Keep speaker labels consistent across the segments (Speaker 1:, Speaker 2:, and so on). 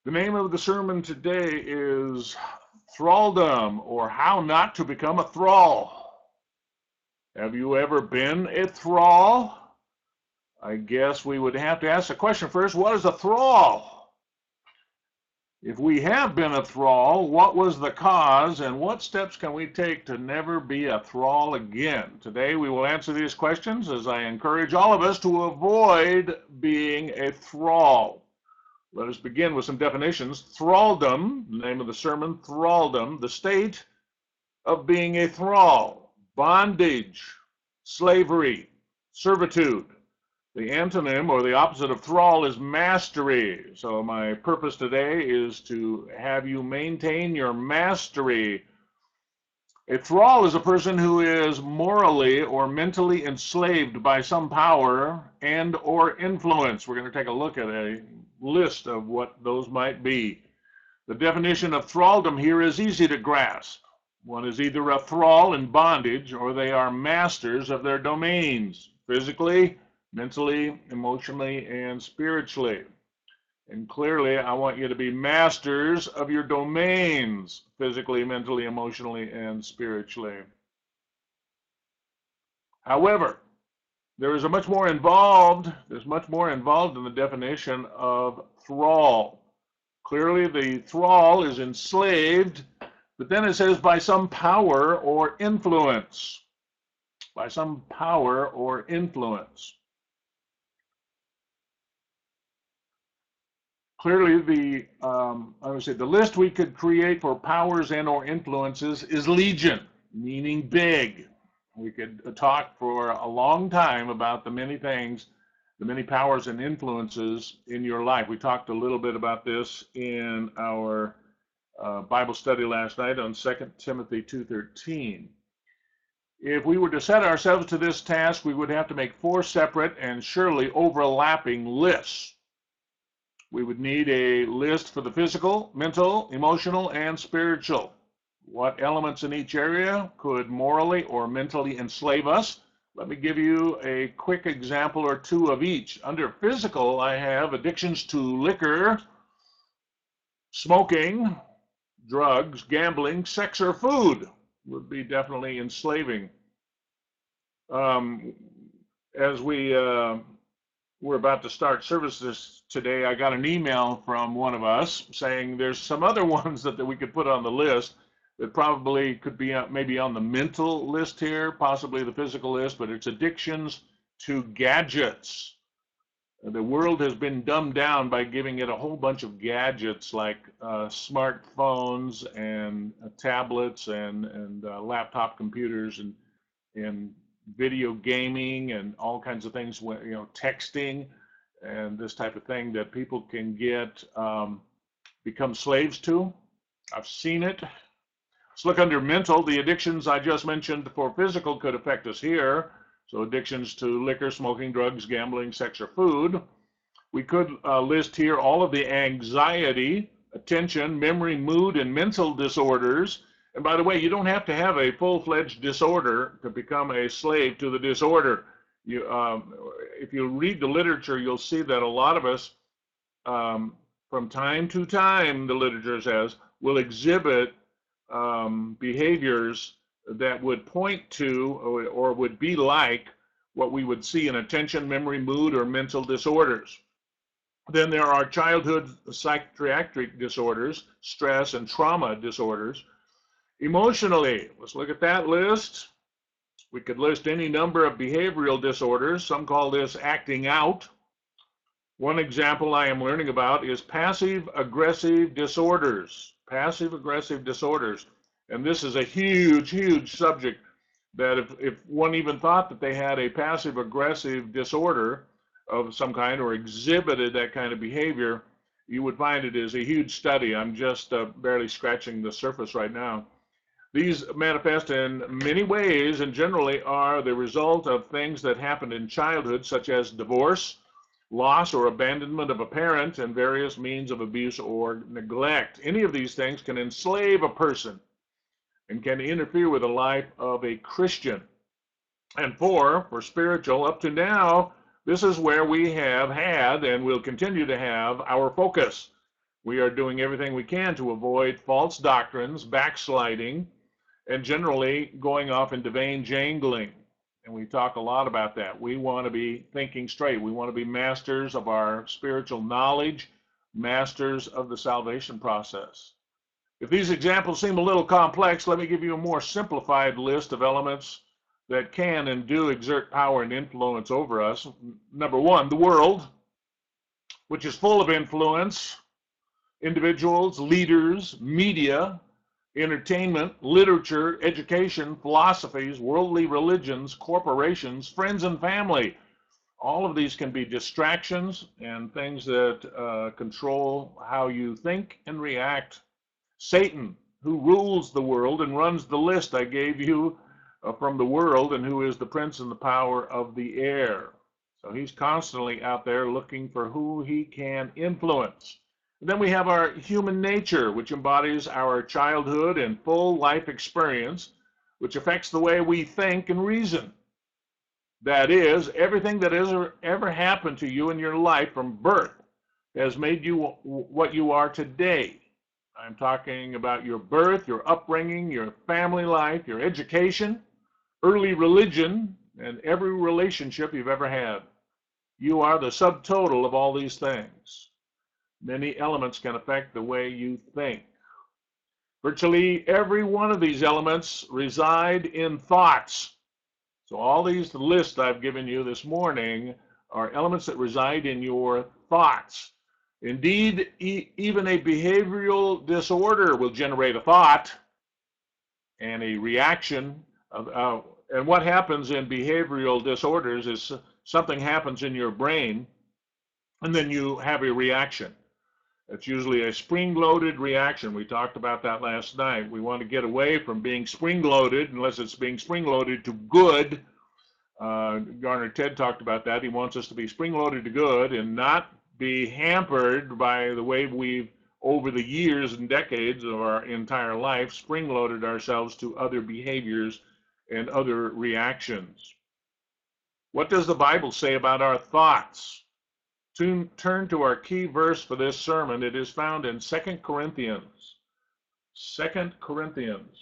Speaker 1: The name of the sermon today is Thraldom, or How Not to Become a Thrall. Have you ever been a thrall? I guess we would have to ask the question first, what is a thrall? If we have been a thrall, what was the cause and what steps can we take to never be a thrall again? Today we will answer these questions as I encourage all of us to avoid being a thrall. Let us begin with some definitions. Thraldom, the name of the sermon, thraldom, the state of being a thrall, bondage, slavery, servitude. The antonym or the opposite of thrall is mastery. So my purpose today is to have you maintain your mastery. A thrall is a person who is morally or mentally enslaved by some power and or influence. We're going to take a look at a list of what those might be. The definition of thraldom here is easy to grasp. One is either a thrall in bondage or they are masters of their domains, physically, mentally, emotionally, and spiritually. And clearly, I want you to be masters of your domains, physically, mentally, emotionally, and spiritually. However, there's much more involved in the definition of thrall. Clearly, the thrall is enslaved, but then it says by some power or influence. By some power or influence. Clearly, the list we could create for powers and or influences is legion, meaning big. We could talk for a long time about the many things, the many powers and influences in your life. We talked a little bit about this in our Bible study last night on 2 Timothy 2:13. If we were to set ourselves to this task, we would have to make 4 separate and surely overlapping lists. We would need a list for the physical, mental, emotional, and spiritual. What elements in each area could morally or mentally enslave us? Let me give you a quick example or two of each. Under physical, I have addictions to liquor, smoking, drugs, gambling, sex, or food would be definitely enslaving. As we're about to start services today, I got an email from one of us saying there's some other ones that we could put on the list that probably could be maybe on the mental list here, possibly the physical list, but it's addictions to gadgets. The world has been dumbed down by giving it a whole bunch of gadgets like smartphones and tablets and laptop computers and video gaming and all kinds of things, texting and this type of thing that people can get, become slaves to. I've seen it. Let's look under mental. The addictions I just mentioned for physical could affect us here. So addictions to liquor, smoking, drugs, gambling, sex, or food. We could list here all of the anxiety, attention, memory, mood, and mental disorders. And by the way, you don't have to have a full-fledged disorder to become a slave to the disorder. If you read the literature, you'll see that a lot of us, from time to time, the literature says, will exhibit behaviors that would point to or would be like what we would see in attention, memory, mood, or mental disorders. Then there are childhood psychiatric disorders, stress and trauma disorders. Emotionally, let's look at that list. We could list any number of behavioral disorders. Some call this acting out. One example I am learning about is passive-aggressive disorders. Passive-aggressive disorders. And this is a huge, huge subject that if one even thought that they had a passive-aggressive disorder of some kind or exhibited that kind of behavior, you would find it is a huge study. I'm just barely scratching the surface right now. These manifest in many ways and generally are the result of things that happened in childhood, such as divorce, loss or abandonment of a parent, and various means of abuse or neglect. Any of these things can enslave a person and can interfere with the life of a Christian. And for spiritual, up to now, this is where we have had and will continue to have our focus. We are doing everything we can to avoid false doctrines, backsliding, and generally going off into vain jangling. And we talk a lot about that. We want to be thinking straight. We want to be masters of our spiritual knowledge, masters of the salvation process. If these examples seem a little complex, let me give you a more simplified list of elements that can and do exert power and influence over us. Number one, the world, which is full of influence, individuals, leaders, media, entertainment, literature, education, philosophies, worldly religions, corporations, friends and family. All of these can be distractions and things that control how you think and react. Satan, who rules the world and runs the list I gave you from the world, and who is the prince and the power of the air. So he's constantly out there looking for who he can influence. And then we have our human nature, which embodies our childhood and full life experience, which affects the way we think and reason. That is, everything that has ever happened to you in your life from birth has made you what you are today. I'm talking about your birth, your upbringing, your family life, your education, early religion, and every relationship you've ever had. You are the subtotal of all these things. Many elements can affect the way you think. Virtually every one of these elements reside in thoughts. So all these lists I've given you this morning are elements that reside in your thoughts. Indeed, even a behavioral disorder will generate a thought and a reaction. And what happens in behavioral disorders is something happens in your brain, and then you have a reaction. It's usually a spring-loaded reaction. We talked about that last night. We want to get away from being spring-loaded, unless it's being spring-loaded to good. Garner Ted talked about that. He wants us to be spring-loaded to good and not be hampered by the way we've, over the years and decades of our entire life, spring-loaded ourselves to other behaviors and other reactions. What does the Bible say about our thoughts? Turn to our key verse for this sermon. It is found in 2 Corinthians. 2 Corinthians.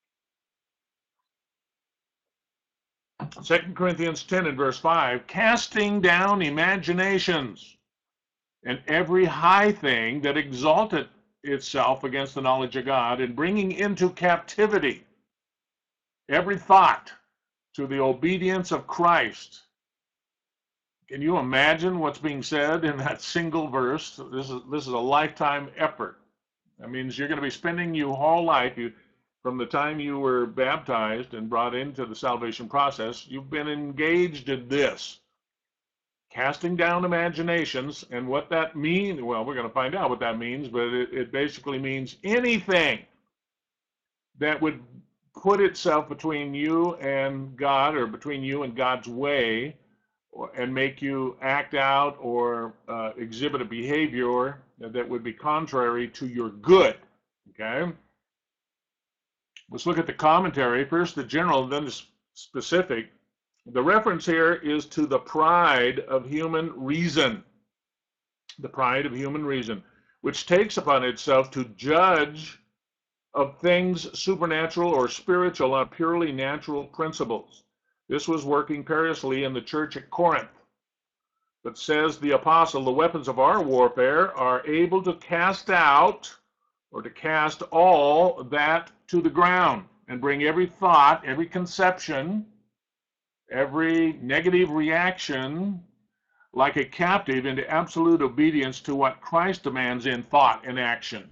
Speaker 1: 2 Corinthians 10 and verse 5, casting down imaginations and every high thing that exalteth itself against the knowledge of God, and bringing into captivity every thought to the obedience of Christ. Can you imagine what's being said in that single verse? This is a lifetime effort. That means you're going to be spending your whole life, from the time you were baptized and brought into the salvation process, you've been engaged in this. Casting down imaginations, and what that means, well, we're going to find out what that means, but it basically means anything that would put itself between you and God, or between you and God's way, and make you act out or exhibit a behavior that would be contrary to your good. Okay? Let's look at the commentary. First the general, then the specific. The reference here is to the pride of human reason. The pride of human reason, which takes upon itself to judge of things supernatural or spiritual on purely natural principles. This was working perilously in the church at Corinth. But says the apostle, the weapons of our warfare are able to cast out, or to cast all that to the ground, and bring every thought, every conception, every negative reaction, like a captive, into absolute obedience to what Christ demands in thought and action.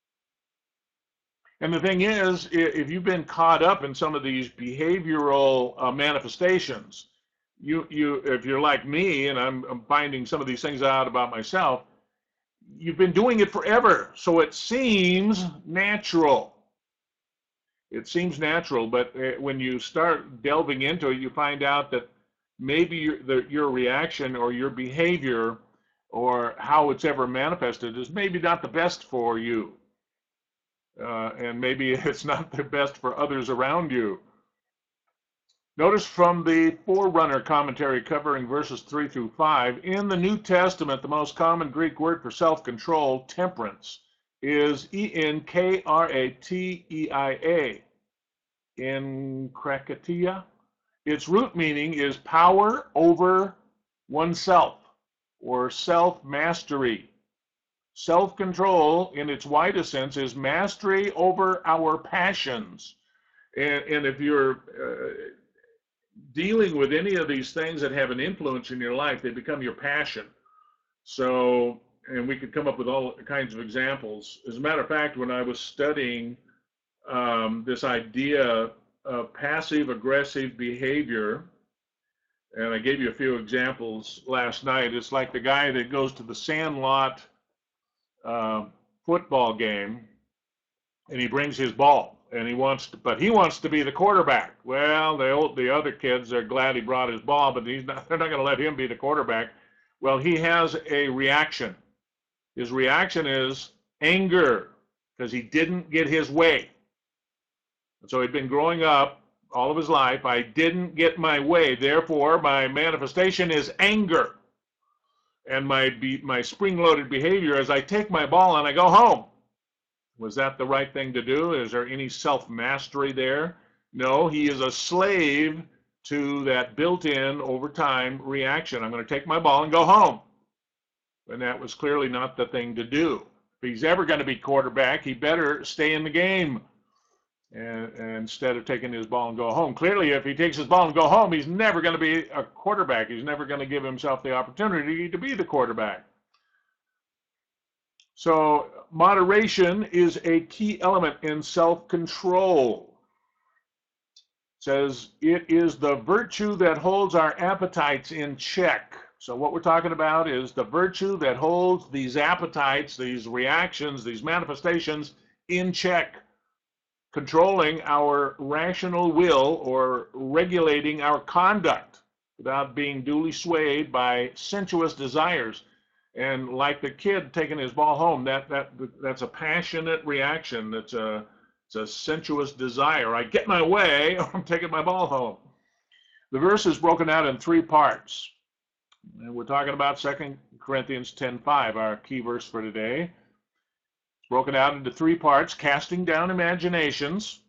Speaker 1: And the thing is, if you've been caught up in some of these behavioral manifestations, if you're like me, and I'm finding some of these things out about myself, you've been doing it forever, so it seems natural. It seems natural, but when you start delving into it, you find out that maybe your reaction or your behavior or how it's ever manifested is maybe not the best for you. And maybe it's not the best for others around you. Notice from the Forerunner commentary covering verses 3 through 5, in the New Testament, the most common Greek word for self-control, temperance, is Enkrateia. Enkrateia. Its root meaning is power over oneself or self-mastery. Self-control in its widest sense is mastery over our passions. And if you're dealing with any of these things that have an influence in your life, they become your passion. So, and we could come up with all kinds of examples. As a matter of fact, when I was studying this idea of passive-aggressive behavior, and I gave you a few examples last night, it's like the guy that goes to the Sandlot football game, and he brings his ball, and he wants to be the quarterback. Well, the other kids are glad he brought his ball, but they're not going to let him be the quarterback. Well, he has a reaction. His reaction is anger because he didn't get his way. And so he'd been growing up all of his life. I didn't get my way. Therefore, my manifestation is anger. And my spring-loaded behavior is I take my ball and I go home. Was that the right thing to do? Is there any self-mastery there? No, he is a slave to that built-in, over time reaction. I'm going to take my ball and go home. And that was clearly not the thing to do. If he's ever going to be quarterback, he better stay in the game and instead of taking his ball and go home. Clearly, if he takes his ball and go home, he's never going to be a quarterback. He's never going to give himself the opportunity to be the quarterback. So moderation is a key element in self-control. It says it is the virtue that holds our appetites in check. So what we're talking about is the virtue that holds these appetites, these reactions, these manifestations in check, controlling our rational will or regulating our conduct without being duly swayed by sensuous desires. And like the kid taking his ball home, that's a passionate reaction. It's a sensuous desire. I get my way, or I'm taking my ball home. The verse is broken out in 3 parts. And we're talking about 2 Corinthians 10:5, our key verse for today. It's broken out into 3 parts: casting down imaginations,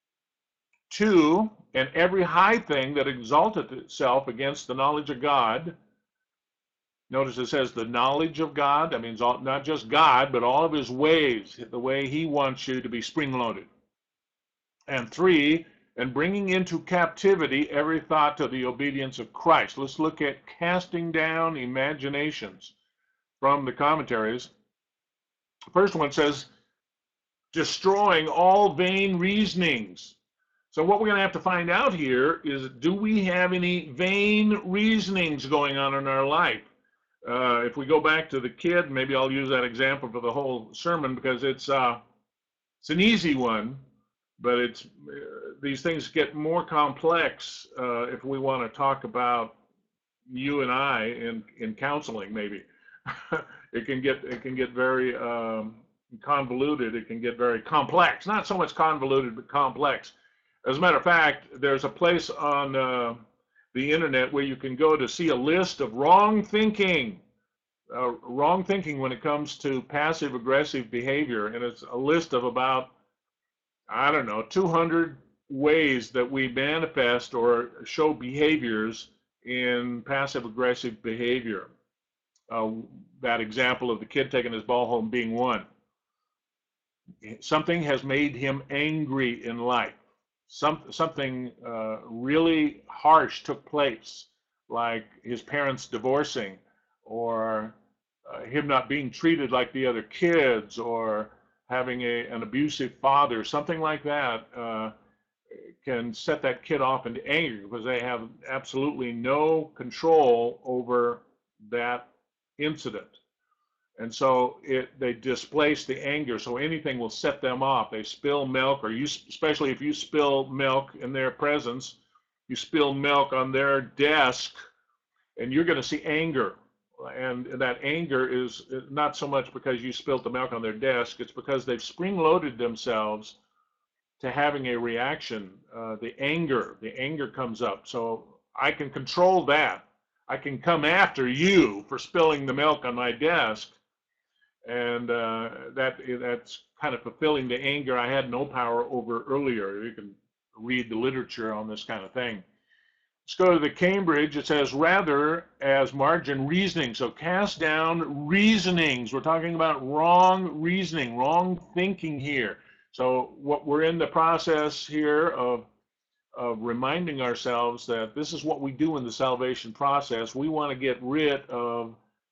Speaker 1: 2, and every high thing that exalteth itself against the knowledge of God. Notice it says the knowledge of God. That means not just God, but all of his ways, the way he wants you to be spring-loaded. And 3, and bringing into captivity every thought to the obedience of Christ. Let's look at casting down imaginations from the commentaries. The first one says, destroying all vain reasonings. So what we're going to have to find out here is, do we have any vain reasonings going on in our life? If we go back to the kid, maybe I'll use that example for the whole sermon because it's an easy one, but these things get more complex if we want to talk about you and I in counseling. Maybe it can get very convoluted. It can get very complex. Not so much convoluted, but complex. As a matter of fact, there's a place on the internet where you can go to see a list of wrong thinking when it comes to passive-aggressive behavior, and it's a list of about, I don't know, 200 ways that we manifest or show behaviors in passive-aggressive behavior. That example of the kid taking his ball home being one. Something has made him angry in life. Something really harsh took place, like his parents divorcing, or him not being treated like the other kids, or having an abusive father. Something like that can set that kid off into anger because they have absolutely no control over that incident. And so they displace the anger, so anything will set them off. They spill milk, or especially if you spill milk in their presence, you spill milk on their desk, and you're going to see anger. And that anger is not so much because you spilled the milk on their desk, it's because they've spring-loaded themselves to having a reaction. The anger comes up. So I can control that. I can come after you for spilling the milk on my desk. And that's kind of fulfilling the anger I had no power over earlier. You can read the literature on this kind of thing. Let's go to the Cambridge. It says, rather, as margin reasoning. So cast down reasonings. We're talking about wrong reasoning, wrong thinking here. So what we're in the process here of reminding ourselves that this is what we do in the salvation process. We want to get rid of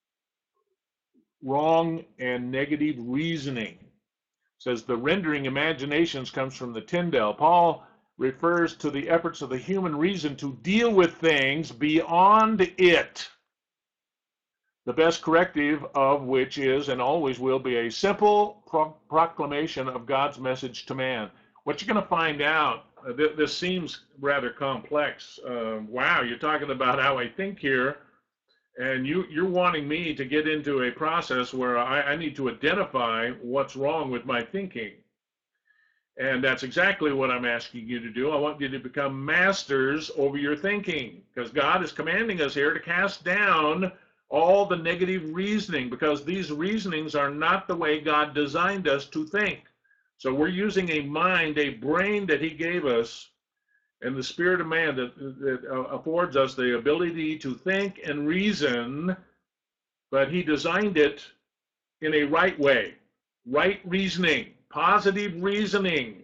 Speaker 1: wrong and negative reasoning. It says the rendering imaginations comes from the Tyndale. Paul refers to the efforts of the human reason to deal with things beyond it, the best corrective of which is and always will be a simple proclamation of God's message to man. What you're going to find out, this seems rather complex. Wow, you're talking about how I think here, and you're wanting me to get into a process where I need to identify what's wrong with my thinking. And that's exactly what I'm asking you to do. I want you to become masters over your thinking, because God is commanding us here to cast down all the negative reasoning, because these reasonings are not the way God designed us to think. So we're using a mind, a brain that he gave us, and the spirit of man that affords us the ability to think and reason, but he designed it in a right way, right reasoning, positive reasoning,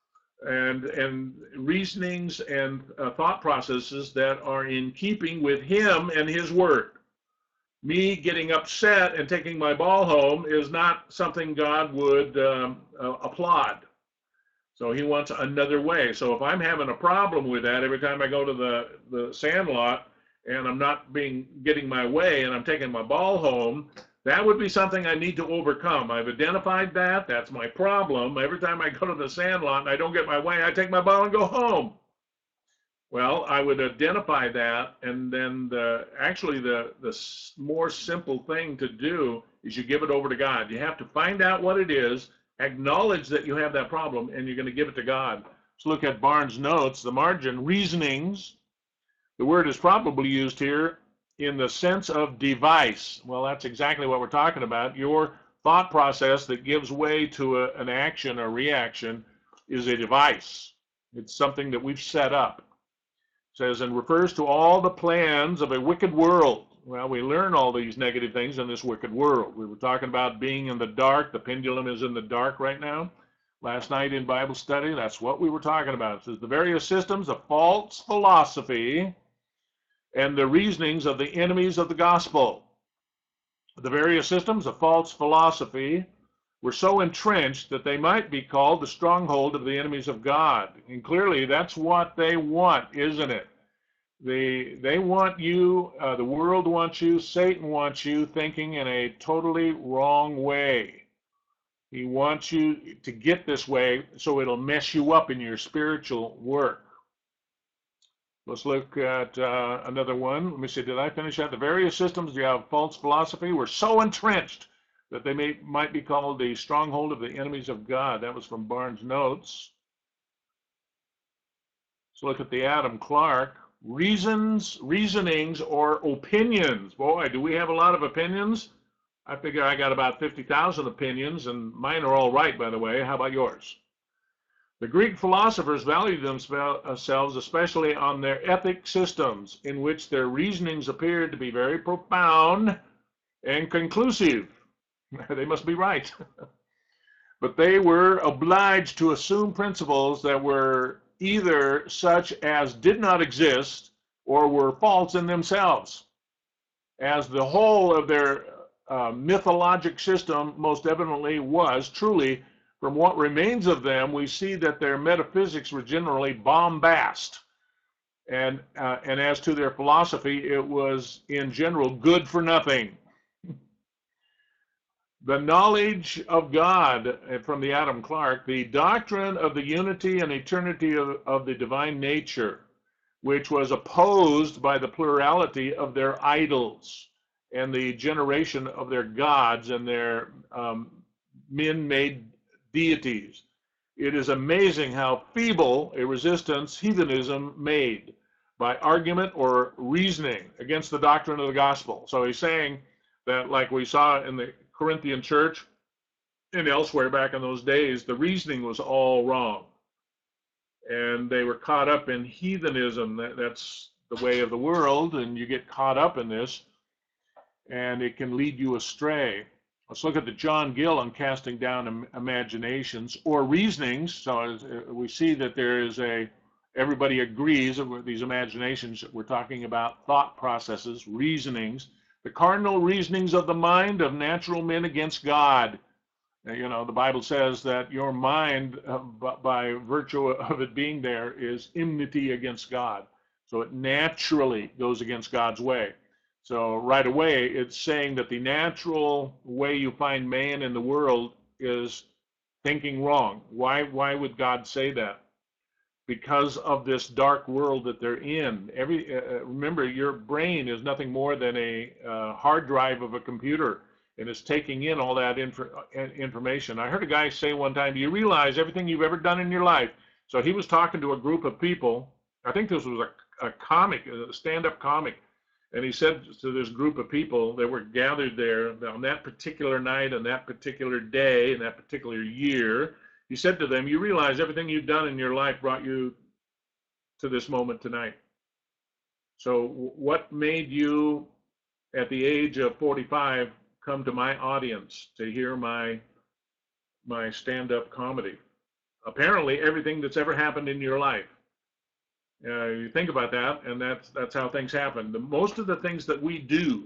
Speaker 1: and reasonings and thought processes that are in keeping with him and his word. Me getting upset and taking my ball home is not something God would applaud. So he wants another way. So if I'm having a problem with that every time I go to the sandlot and I'm not getting my way and I'm taking my ball home, that would be something I need to overcome. I've identified that. That's my problem. Every time I go to the sandlot and I don't get my way, I take my ball and go home. Well, I would identify that, and then the more simple thing to do is you give it over to God. You have to find out what it is, acknowledge that you have that problem, and you're going to give it to God. Let's look at Barnes' notes, the margin, reasonings. The word is probably used here in the sense of device. Well, that's exactly what we're talking about. Your thought process that gives way to an action or reaction is a device. It's something that we've set up. It says, and refers to all the plans of a wicked world. Well, we learn all these negative things in this wicked world. We were talking about being in the dark. The pendulum is in the dark right now. Last night in Bible study, that's what we were talking about. It says the various systems of false philosophy and the reasonings of the enemies of the gospel. The various systems of false philosophy were so entrenched that they might be called the stronghold of the enemies of God. And clearly that's what they want, isn't it? They want you, the world wants you, Satan wants you thinking in a totally wrong way. He wants you to get this way so it'll mess you up in your spiritual work. Let's look at another one. Let me see, did I finish that? The various systems of false philosophy were so entrenched that they might be called the stronghold of the enemies of God. That was from Barnes' notes. Let's look at the Adam Clark. Reasonings, or opinions. Boy, do we have a lot of opinions? I figure I got about 50,000 opinions, and mine are all right, by the way. How about yours? The Greek philosophers valued themselves especially on their ethic systems, in which their reasonings appeared to be very profound and conclusive. They must be right. But they were obliged to assume principles that were either such as did not exist or were false in themselves, as the whole of their mythologic system most evidently was. Truly, from what remains of them, we see that their metaphysics were generally bombast, and as to their philosophy, it was in general good for nothing. The knowledge of God, from the Adam Clark, the doctrine of the unity and eternity of the divine nature, which was opposed by the plurality of their idols and the generation of their gods and their men-made deities. It is amazing how feeble a resistance heathenism made by argument or reasoning against the doctrine of the gospel. So he's saying that, like we saw in the Corinthian church and elsewhere back in those days, the reasoning was all wrong. And they were caught up in heathenism. That's the way of the world, and you get caught up in this, and it can lead you astray. Let's look at the John Gill on casting down imaginations or reasonings. So we see that there is everybody agrees that these imaginations, we're talking about thought processes, reasonings, the cardinal reasonings of the mind of natural men against God. You know, the Bible says that your mind, by virtue of it being there, is enmity against God. So it naturally goes against God's way. So right away, it's saying that the natural way you find man in the world is thinking wrong. Why would God say that? Because of this dark world that they're in. Remember, your brain is nothing more than a hard drive of a computer, and it's taking in all that information. I heard a guy say one time, do you realize everything you've ever done in your life? So he was talking to a group of people. I think this was a comic, a stand-up comic. And he said to this group of people that were gathered there on that particular night, on that particular day, in that particular year, he said to them, you realize everything you've done in your life brought you to this moment tonight. So what made you, at the age of 45, come to my audience to hear my stand-up comedy? Apparently, everything that's ever happened in your life. You think about that, and that's how things happen. Most of the things that we do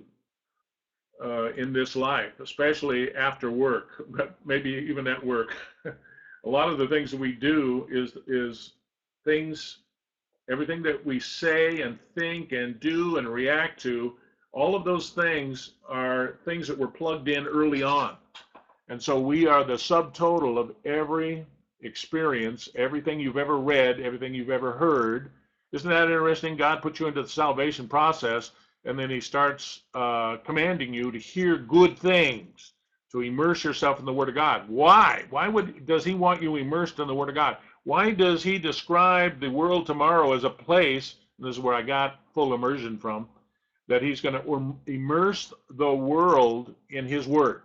Speaker 1: in this life, especially after work, but maybe even at work, a lot of the things that we do is things, everything that we say and think and do and react to, all of those things are things that were plugged in early on. And so we are the subtotal of every experience, everything you've ever read, everything you've ever heard. Isn't that interesting? God puts you into the salvation process, and then he starts commanding you to hear good things, to immerse yourself in the Word of God. Why? Does he want you immersed in the Word of God? Why does he describe the world tomorrow as a place, and this is where I got full immersion from, that he's going to immerse the world in his Word?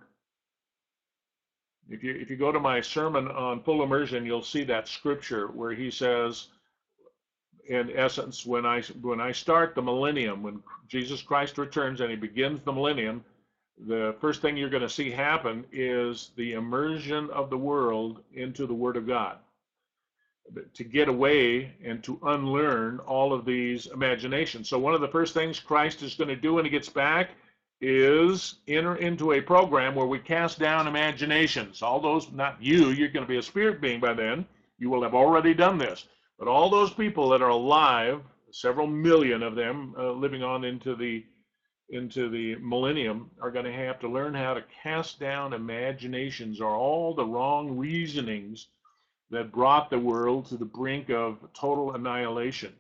Speaker 1: If you go to my sermon on full immersion, you'll see that scripture where he says, in essence, when I start the millennium, when Jesus Christ returns and he begins the millennium, the first thing you're going to see happen is the immersion of the world into the Word of God, to get away and to unlearn all of these imaginations. So one of the first things Christ is going to do when he gets back is enter into a program where we cast down imaginations. All those, not you're going to be a spirit being by then. You will have already done this. But all those people that are alive, several million of them living on into the millennium, are going to have to learn how to cast down imaginations or all the wrong reasonings that brought the world to the brink of total annihilation.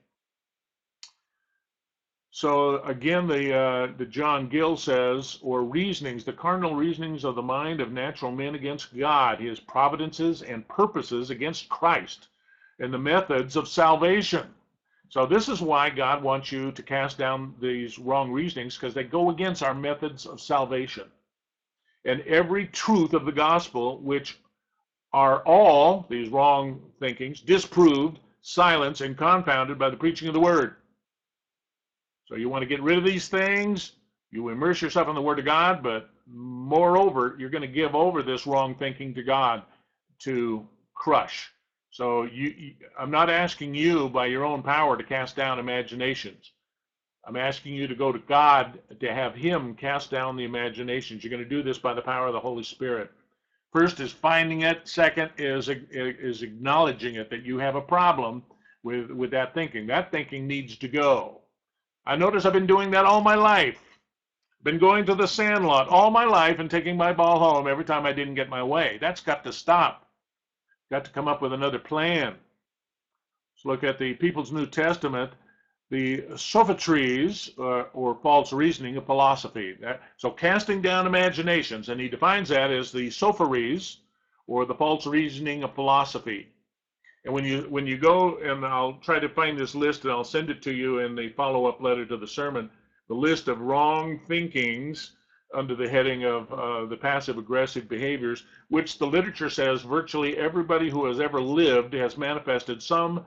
Speaker 1: So again, the John Gill says, or reasonings, the cardinal reasonings of the mind of natural men against God, his providences and purposes against Christ, and the methods of salvation. So this is why God wants you to cast down these wrong reasonings, because they go against our methods of salvation. And every truth of the gospel, which are all these wrong thinkings, disproved, silenced, and confounded by the preaching of the word. So you want to get rid of these things, you immerse yourself in the Word of God, but moreover, you're going to give over this wrong thinking to God to crush. So I'm not asking you by your own power to cast down imaginations. I'm asking you to go to God to have him cast down the imaginations. You're going to do this by the power of the Holy Spirit. First is finding it. Second is acknowledging it, that you have a problem with that thinking. That thinking needs to go. I notice I've been doing that all my life. Been going to the sandlot all my life and taking my ball home every time I didn't get my way. That's got to stop. Got to come up with another plan. Let's look at the People's New Testament, the Sophatries, or false reasoning of philosophy. So casting down imaginations, and he defines that as the Sopharies, or the false reasoning of philosophy. And when you go, and I'll try to find this list and I'll send it to you in the follow-up letter to the sermon, the list of wrong thinkings under the heading of the passive-aggressive behaviors, which the literature says virtually everybody who has ever lived has manifested some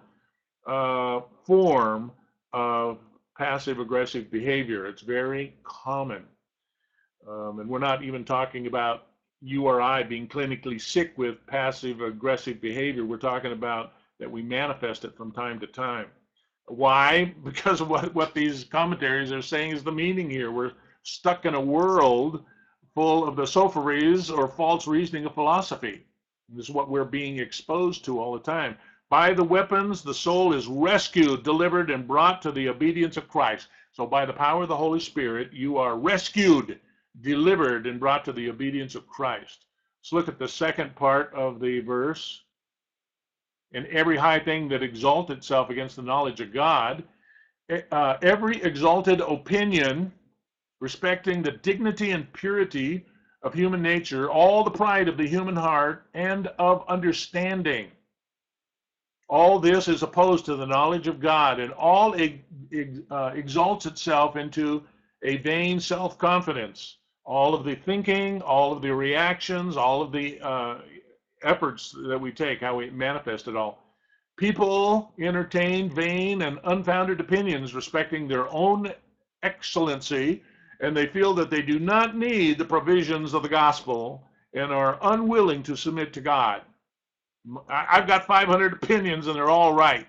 Speaker 1: form of passive-aggressive behavior. It's very common. And we're not even talking about you or I being clinically sick with passive-aggressive behavior. We're talking about that we manifest it from time to time. Why? Because of what these commentaries are saying is the meaning here. We're stuck in a world full of the sophories or false reasoning of philosophy. This is what we're being exposed to all the time. By the weapons, the soul is rescued, delivered, and brought to the obedience of Christ. So by the power of the Holy Spirit, you are rescued, delivered, and brought to the obedience of Christ. Let's look at the second part of the verse. And every high thing that exalts itself against the knowledge of God, every exalted opinion respecting the dignity and purity of human nature, all the pride of the human heart and of understanding. All this is opposed to the knowledge of God, and all exalts itself into a vain self-confidence. All of the thinking, all of the reactions, all of the efforts that we take, how we manifest it all. People entertain vain and unfounded opinions respecting their own excellency, and they feel that they do not need the provisions of the gospel and are unwilling to submit to God. I've got 500 opinions and they're all right.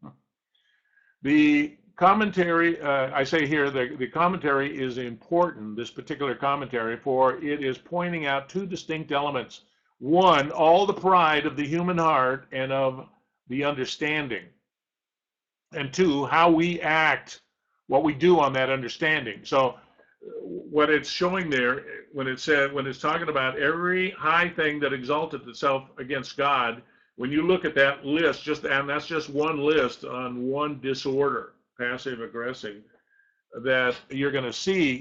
Speaker 1: The commentary, I say here, the commentary is important, this particular commentary, for it is pointing out two distinct elements. One, all the pride of the human heart and of the understanding. And two, how we act, what we do on that understanding. So what it's showing there, when it's talking about every high thing that exalted itself against God, when you look at that list, and that's just one list on one disorder, passive aggressive, that you're going to see,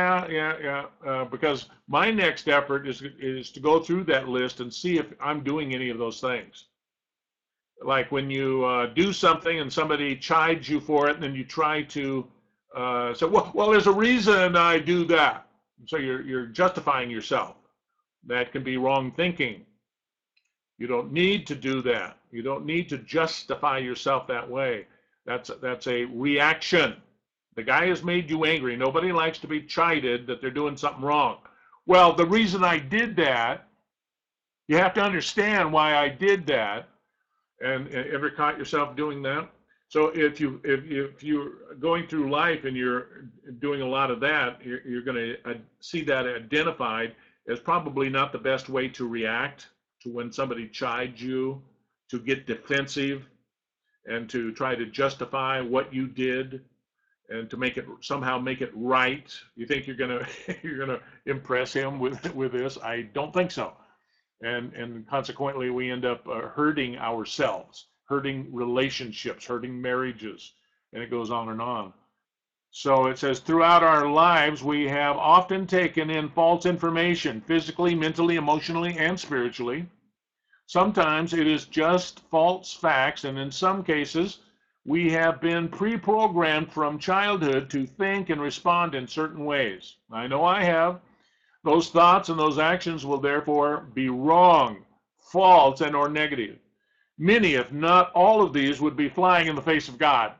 Speaker 1: because my next effort is to go through that list and see if I'm doing any of those things. Like when you do something and somebody chides you for it, and then you try to say, well, there's a reason I do that. So you're justifying yourself. That can be wrong thinking. You don't need to do that. You don't need to justify yourself that way. That's a reaction. The guy has made you angry. Nobody likes to be chided that they're doing something wrong. Well, the reason I did that, you have to understand why I did that. And ever caught yourself doing that? So if you're going through life and you're doing a lot of that, you're going to see that identified as probably not the best way to react to when somebody chides you, to get defensive and to try to justify what you did and to somehow make it right. You think you're gonna impress him with this? I don't think so. And consequently, we end up hurting ourselves, hurting relationships, hurting marriages, and it goes on and on. So it says, throughout our lives, we have often taken in false information, physically, mentally, emotionally, and spiritually. Sometimes it is just false facts, and in some cases, we have been pre-programmed from childhood to think and respond in certain ways. I know I have. Those thoughts and those actions will therefore be wrong, false, and or negative. Many, if not all of these, would be flying in the face of God.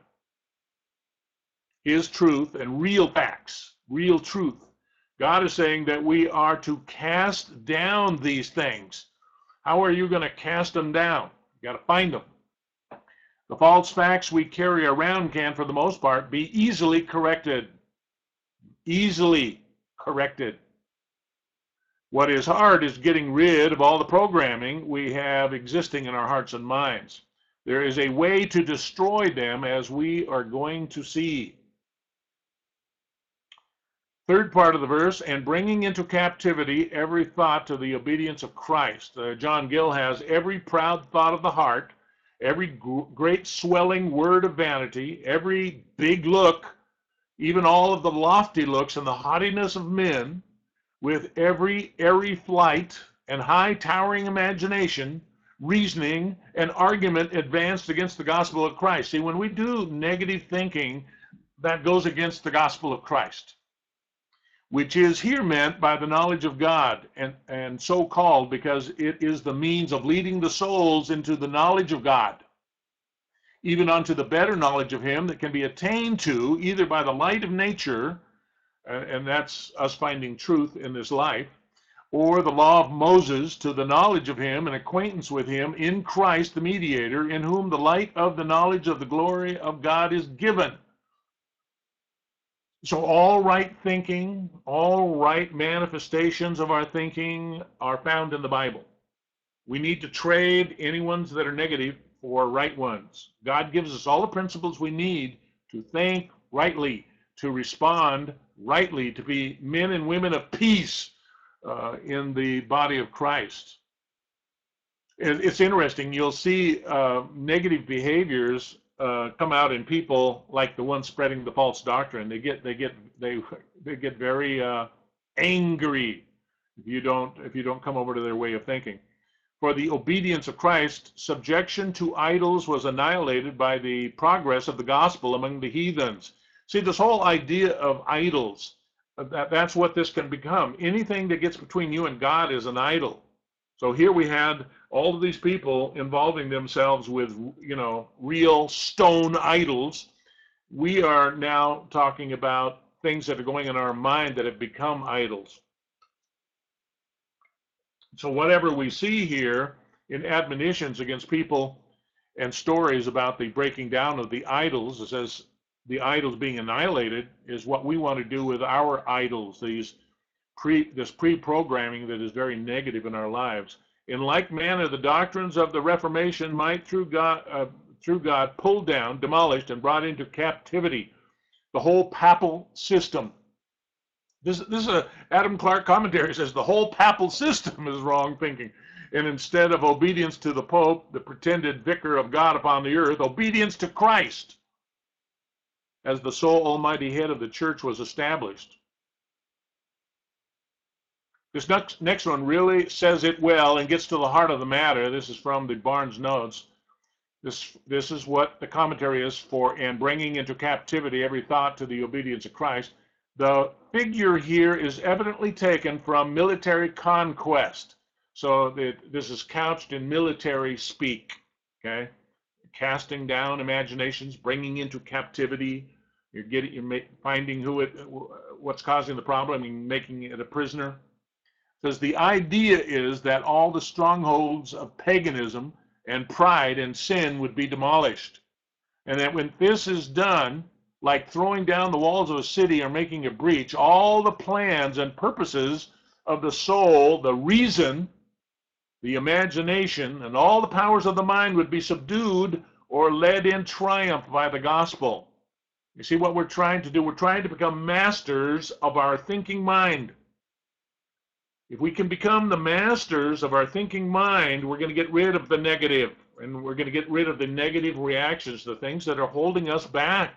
Speaker 1: His truth and real facts, real truth. God is saying that we are to cast down these things. How are you going to cast them down? You got to find them. The false facts we carry around can, for the most part, be easily corrected. Easily corrected. What is hard is getting rid of all the programming we have existing in our hearts and minds. There is a way to destroy them, as we are going to see. Third part of the verse, and bringing into captivity every thought to the obedience of Christ. John Gill has every proud thought of the heart, every great swelling word of vanity, every big look, even all of the lofty looks and the haughtiness of men, with every airy flight and high towering imagination, reasoning, and argument advanced against the gospel of Christ. See, when we do negative thinking, that goes against the gospel of Christ. which is here meant by the knowledge of God, and so called because it is the means of leading the souls into the knowledge of God, even unto the better knowledge of him that can be attained to either by the light of nature, and that's us finding truth in this life, or the law of Moses, to the knowledge of him and acquaintance with him in Christ the mediator, in whom the light of the knowledge of the glory of God is given. So all right thinking, all right manifestations of our thinking are found in the Bible. We need to trade any ones that are negative for right ones. God gives us all the principles we need to think rightly, to respond rightly, to be men and women of peace in the body of Christ. It's interesting. You'll see negative behaviors come out in people like the ones spreading the false doctrine. They get very angry if you don't come over to their way of thinking. For the obedience of Christ, subjection to idols was annihilated by the progress of the gospel among the heathens. See, this whole idea of idols, that's what this can become. Anything that gets between you and God is an idol. So here we had all of these people involving themselves with, real stone idols. We are now talking about things that are going in our mind that have become idols. So whatever we see here in admonitions against people and stories about the breaking down of the idols, it says the idols being annihilated, is what we want to do with our idols, this pre-programming that is very negative in our lives. In like manner, the doctrines of the Reformation might, through God, pulled down, demolished, and brought into captivity the whole papal system. This is a Adam Clark commentary. Says the whole papal system is wrong thinking, and instead of obedience to the Pope, the pretended vicar of God upon the earth, obedience to Christ as the sole almighty head of the church was established. This next one really says it well and gets to the heart of the matter. This is from the Barnes Notes. This is what the commentary is for, and bringing into captivity every thought to the obedience of Christ. The figure here is evidently taken from military conquest. So this is couched in military speak, okay? Casting down imaginations, bringing into captivity. You're finding what's causing the problem and making it a prisoner. Says the idea is that all the strongholds of paganism and pride and sin would be demolished. And that when this is done, like throwing down the walls of a city or making a breach, all the plans and purposes of the soul, the reason, the imagination, and all the powers of the mind would be subdued or led in triumph by the gospel. You see what we're trying to do? We're trying to become masters of our thinking mind. If we can become the masters of our thinking mind, we're going to get rid of the negative, and we're going to get rid of the negative reactions, the things that are holding us back.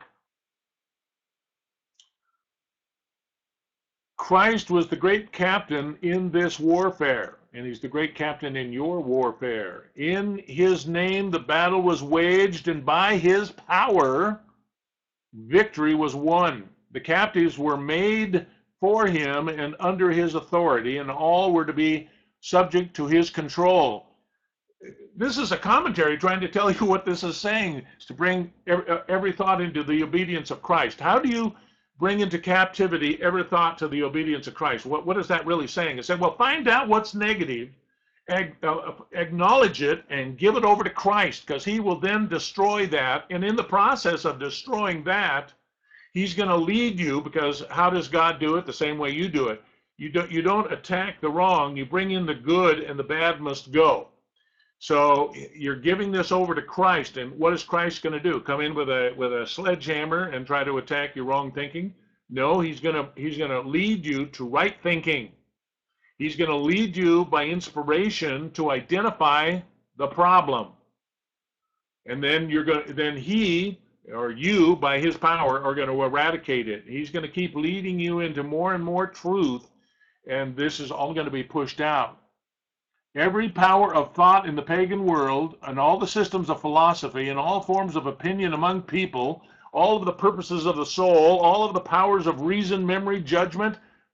Speaker 1: Christ was the great captain in this warfare, and he's the great captain in your warfare. In his name, the battle was waged, and by his power, victory was won. The captives were made for him and under his authority, and all were to be subject to his control. This is a commentary trying to tell you what this is saying, is to bring every thought into the obedience of Christ. How do you bring into captivity every thought to the obedience of Christ? What is that really saying? It said, well, find out what's negative, acknowledge it, and give it over to Christ, because he will then destroy that. And in the process of destroying that, he's going to lead you, because how does God do it? The same way you do it. You don't attack the wrong. You bring in the good, and the bad must go. So you're giving this over to Christ, and what is Christ going to do? Come in with a sledgehammer and try to attack your wrong thinking? No, he's going to lead you to right thinking. He's going to lead you by inspiration to identify the problem, and then he or you, by his power, are going to eradicate it. He's going to keep leading you into more and more truth, and this is all going to be pushed out. Every power of thought in the pagan world, and all the systems of philosophy, and all forms of opinion among people, all of the purposes of the soul, all of the powers of reason, memory, judgment,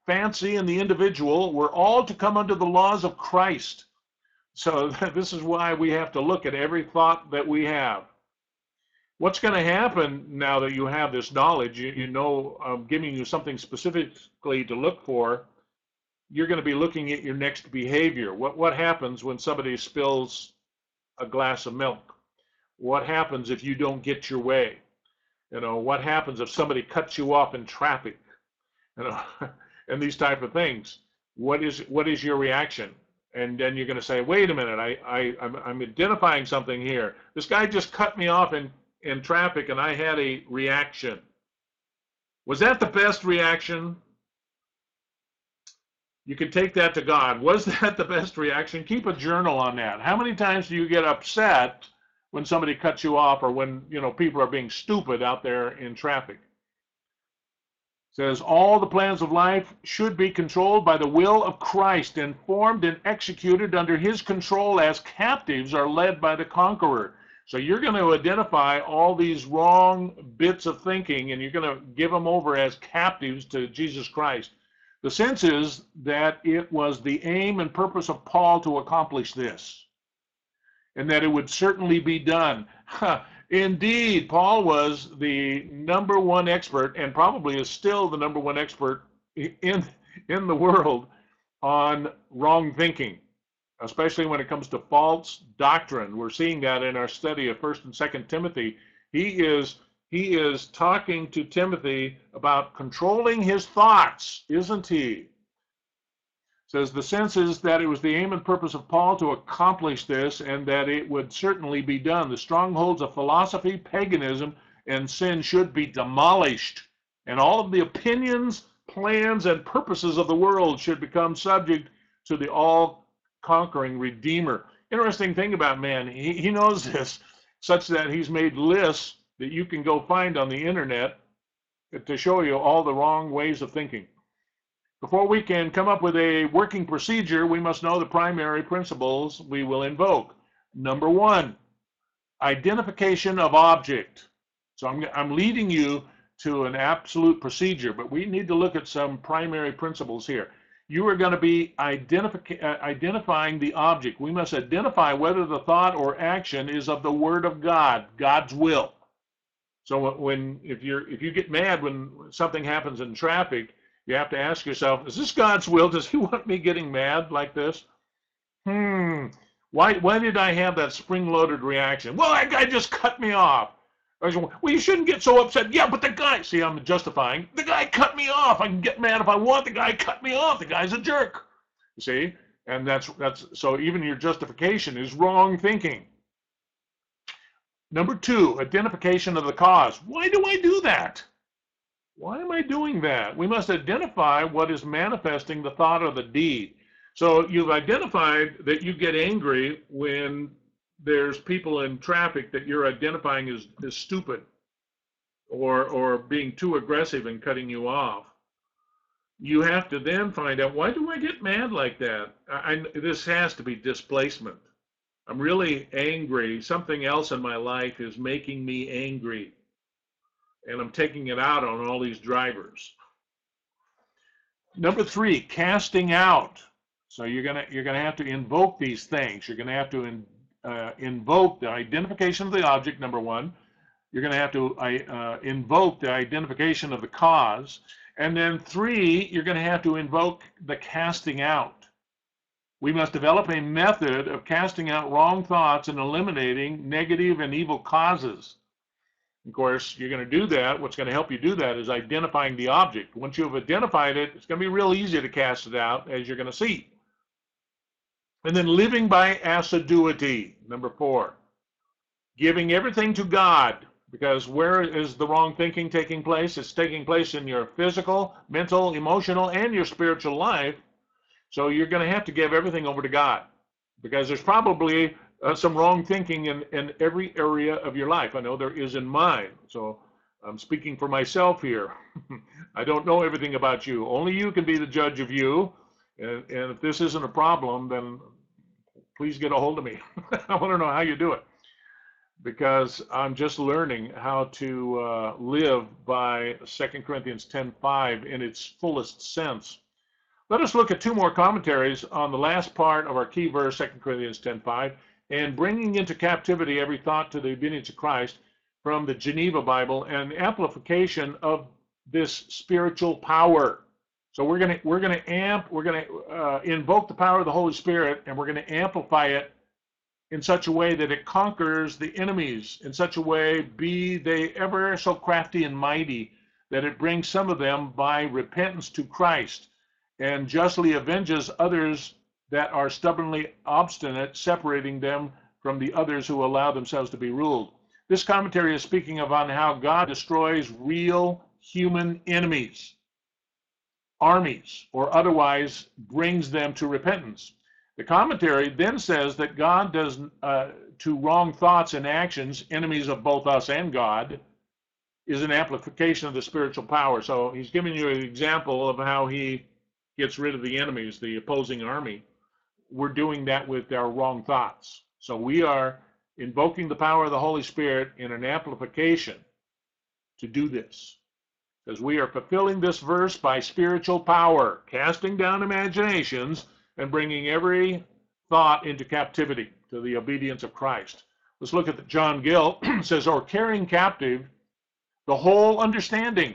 Speaker 1: fancy in the individual. We're all to come under the laws of Christ. So this is why we have to look at every thought that we have. What's going to happen now that you have this knowledge, you know, I'm giving you something specifically to look for, you're going to be looking at your next behavior. What happens when somebody spills a glass of milk? What happens if you don't get your way? You know, what happens if somebody cuts you off in traffic? You know, and these type of things. What is your reaction? And then you're going to say, wait a minute, I'm identifying something here. This guy just cut me off in traffic and I had a reaction. Was that the best reaction? You can take that to God. Was that the best reaction? Keep a journal on that. How many times do you get upset when somebody cuts you off, or when, you know, people are being stupid out there in traffic? It says all the plans of life should be controlled by the will of Christ, and formed and executed under his control as captives are led by the conqueror. So you're going to identify all these wrong bits of thinking, and you're going to give them over as captives to Jesus Christ. The sense is that it was the aim and purpose of Paul to accomplish this, and that it would certainly be done. Indeed, Paul was the #1 expert, and probably is still the #1 expert in the world on wrong thinking, especially when it comes to false doctrine. We're seeing that in our study of 1st and 2nd Timothy. He is talking to Timothy about controlling his thoughts, isn't he? Says the sense is that it was the aim and purpose of Paul to accomplish this, and that it would certainly be done. The strongholds of philosophy, paganism, and sin should be demolished, and all of the opinions, plans, and purposes of the world should become subject to the all-conquering Redeemer. Interesting thing about man, he knows this, such that he's made lists that you can go find on the internet to show you all the wrong ways of thinking. Before we can come up with a working procedure, we must know the primary principles we will invoke. #1, identification of object. So I'm leading you to an absolute procedure, but we need to look at some primary principles here. You are going to be identifying the object. We must identify whether the thought or action is of the Word of God, God's will. So if you get mad when something happens in traffic, you have to ask yourself, is this God's will? Does he want me getting mad like this? Why did I have that spring-loaded reaction? Well, that guy just cut me off. Well, you shouldn't get so upset. Yeah, but the guy, see, I'm justifying. The guy cut me off. I can get mad if I want. The guy cut me off. The guy's a jerk. You see? And that's so even your justification is wrong thinking. #2, identification of the cause. Why do I do that? Why am I doing that? We must identify what is manifesting the thought or the deed. So you've identified that you get angry when there's people in traffic that you're identifying as stupid or being too aggressive and cutting you off. You have to then find out, why do I get mad like that? This has to be displacement. I'm really angry. Something else in my life is making me angry, and I'm taking it out on all these drivers. #3, casting out. So you're gonna have to invoke these things. You're gonna have to invoke the identification of the object, #1. You're gonna have to invoke the identification of the cause, and then 3, you're gonna have to invoke the casting out. We must develop a method of casting out wrong thoughts and eliminating negative and evil causes. Of course, you're going to do that. What's going to help you do that is identifying the object. Once you've identified it, it's going to be real easy to cast it out, as you're going to see. And then living by assiduity, #4. Giving everything to God, because where is the wrong thinking taking place? It's taking place in your physical, mental, emotional, and your spiritual life. So you're going to have to give everything over to God, because there's probably some wrong thinking in every area of your life. I know there is in mine, so I'm speaking for myself here. I don't know everything about you. Only you can be the judge of you, and if this isn't a problem, then please get a hold of me. I want to know how you do it, because I'm just learning how to live by 2 Corinthians 10:5 in its fullest sense. Let us look at two more commentaries on the last part of our key verse, 2 Corinthians 10:5, and bringing into captivity every thought to the obedience of Christ from the Geneva Bible, and amplification of this spiritual power. So we're going to invoke the power of the Holy Spirit, and we're going to amplify it in such a way that it conquers the enemies, in such a way, be they ever so crafty and mighty, that it brings some of them by repentance to Christ and justly avenges others that are stubbornly obstinate, separating them from the others who allow themselves to be ruled. This commentary is speaking on how God destroys real human enemies, armies, or otherwise brings them to repentance. The commentary then says that God does to wrong thoughts and actions, enemies of both us and God, is an amplification of the spiritual power. So he's giving you an example of how he gets rid of the enemies, the opposing army. We're doing that with our wrong thoughts. So we are invoking the power of the Holy Spirit in an amplification to do this, because we are fulfilling this verse by spiritual power, casting down imaginations and bringing every thought into captivity to the obedience of Christ. Let's look at John Gill. Says, or carrying captive the whole understanding.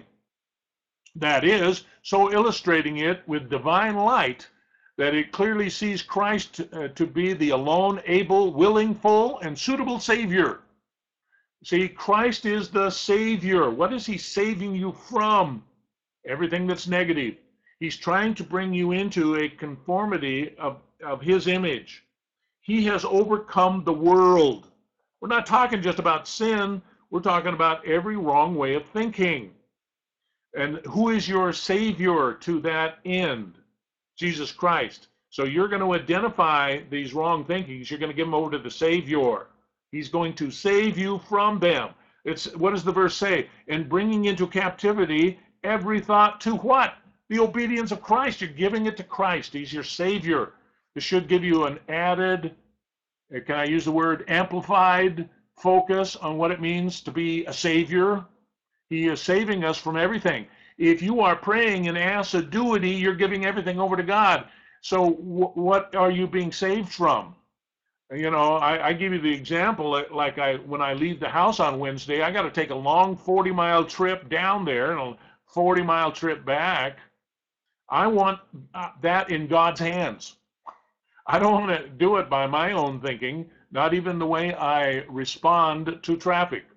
Speaker 1: That is, so illustrating it with divine light that it clearly sees Christ to be the alone able, willing, full, and suitable Savior. See, Christ is the Savior. What is he saving you from? Everything that's negative. He's trying to bring you into a conformity of his image. He has overcome the world. We're not talking just about sin. We're talking about every wrong way of thinking. And who is your Savior to that end? Jesus Christ. So you're going to identify these wrong thinkings. You're going to give them over to the Savior. He's going to save you from them. What does the verse say? And bringing into captivity every thought to what? The obedience of Christ. You're giving it to Christ. He's your Savior. This should give you an added, can I use the word, amplified focus on what it means to be a Savior. He is saving us from everything. If you are praying in assiduity, you're giving everything over to God. So what are you being saved from? You know, I give you the example, like when I leave the house on Wednesday, I got to take a long 40-mile trip down there and a 40-mile trip back. I want that in God's hands. I don't want to do it by my own thinking, not even the way I respond to traffic.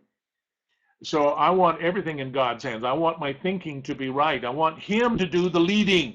Speaker 1: So I want everything in God's hands. I want my thinking to be right. I want him to do the leading.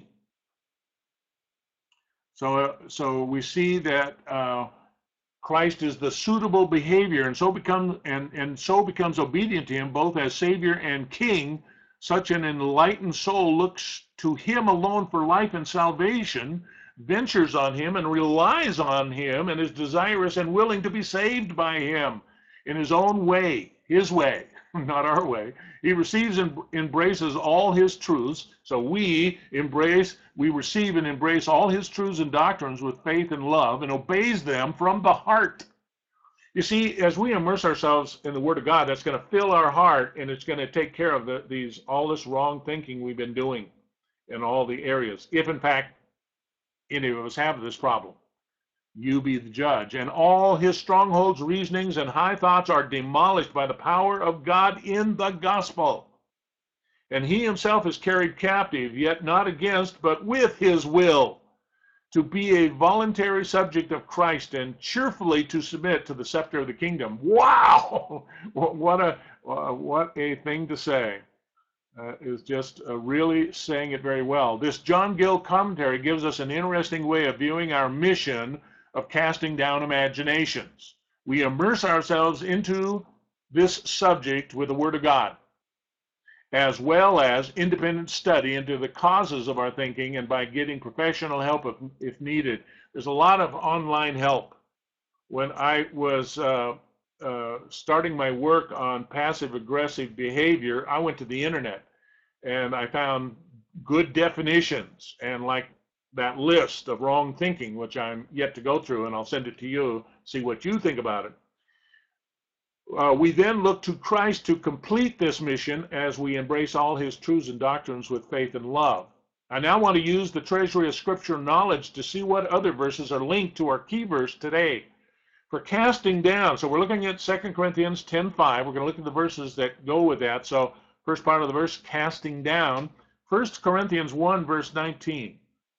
Speaker 1: So we see that Christ is the suitable behavior, and so becomes obedient to him both as Savior and King. Such an enlightened soul looks to him alone for life and salvation, ventures on him and relies on him, and is desirous and willing to be saved by him in his own way, his way, not our way. He receives and embraces all his truths. So we receive and embrace all his truths and doctrines with faith and love, and obeys them from the heart. You see, as we immerse ourselves in the Word of God, that's going to fill our heart, and it's going to take care of all this wrong thinking we've been doing in all the areas. If in fact any of us have this problem, you be the judge. And all his strongholds, reasonings, and high thoughts are demolished by the power of God in the gospel. And he himself is carried captive, yet not against, but with his will, to be a voluntary subject of Christ and cheerfully to submit to the scepter of the kingdom. Wow! What a thing to say. Is just really saying it very well. This John Gill commentary gives us an interesting way of viewing our mission of casting down imaginations. We immerse ourselves into this subject with the Word of God, as well as independent study into the causes of our thinking, and by getting professional help if needed. There's a lot of online help. When I was starting my work on passive-aggressive behavior, I went to the internet and I found good definitions, and like that list of wrong thinking, which I'm yet to go through, and I'll send it to you, see what you think about it. We then look to Christ to complete this mission as we embrace all his truths and doctrines with faith and love. I now want to use the treasury of scripture knowledge to see what other verses are linked to our key verse today. For casting down, so we're looking at 2 Corinthians 10:5. We're going to look at the verses that go with that. So first part of the verse, casting down. 1 Corinthians 1, verse 19.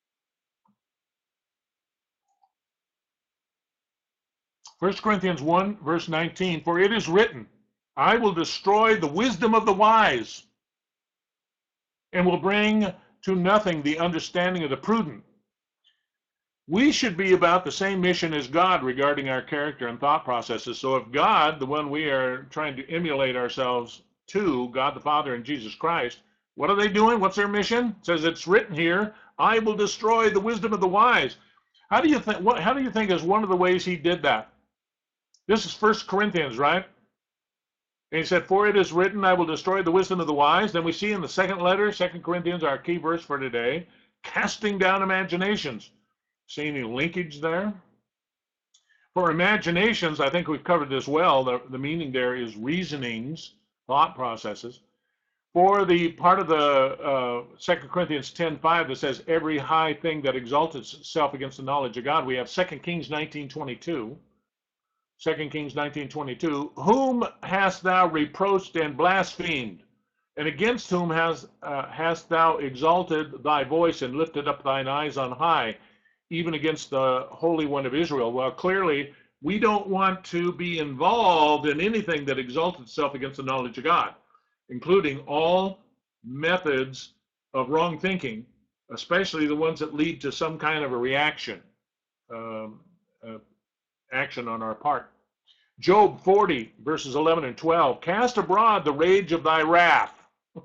Speaker 1: 1 Corinthians 1, verse 19, for it is written, I will destroy the wisdom of the wise, and will bring to nothing the understanding of the prudent. We should be about the same mission as God regarding our character and thought processes. So if God, the one we are trying to emulate ourselves to, God the Father and Jesus Christ, what are they doing? What's their mission? It says it's written here, I will destroy the wisdom of the wise. How do you think is one of the ways he did that? This is 1 Corinthians, right? And he said, for it is written, I will destroy the wisdom of the wise. Then we see in the second letter, 2 Corinthians, our key verse for today, casting down imaginations. See any linkage there? For imaginations, I think we've covered this well. The meaning there is reasonings, thought processes. For the part of the 2 Corinthians 10:5 that says, every high thing that exalts itself against the knowledge of God, we have 2 Kings 19:22. 2 Kings 19:22, whom hast thou reproached and blasphemed? And against whom hast thou exalted thy voice and lifted up thine eyes on high, even against the Holy One of Israel? Well, clearly, we don't want to be involved in anything that exalts itself against the knowledge of God, including all methods of wrong thinking, especially the ones that lead to some kind of a reaction. Action on our part. Job 40, verses 11 and 12. Cast abroad the rage of thy wrath.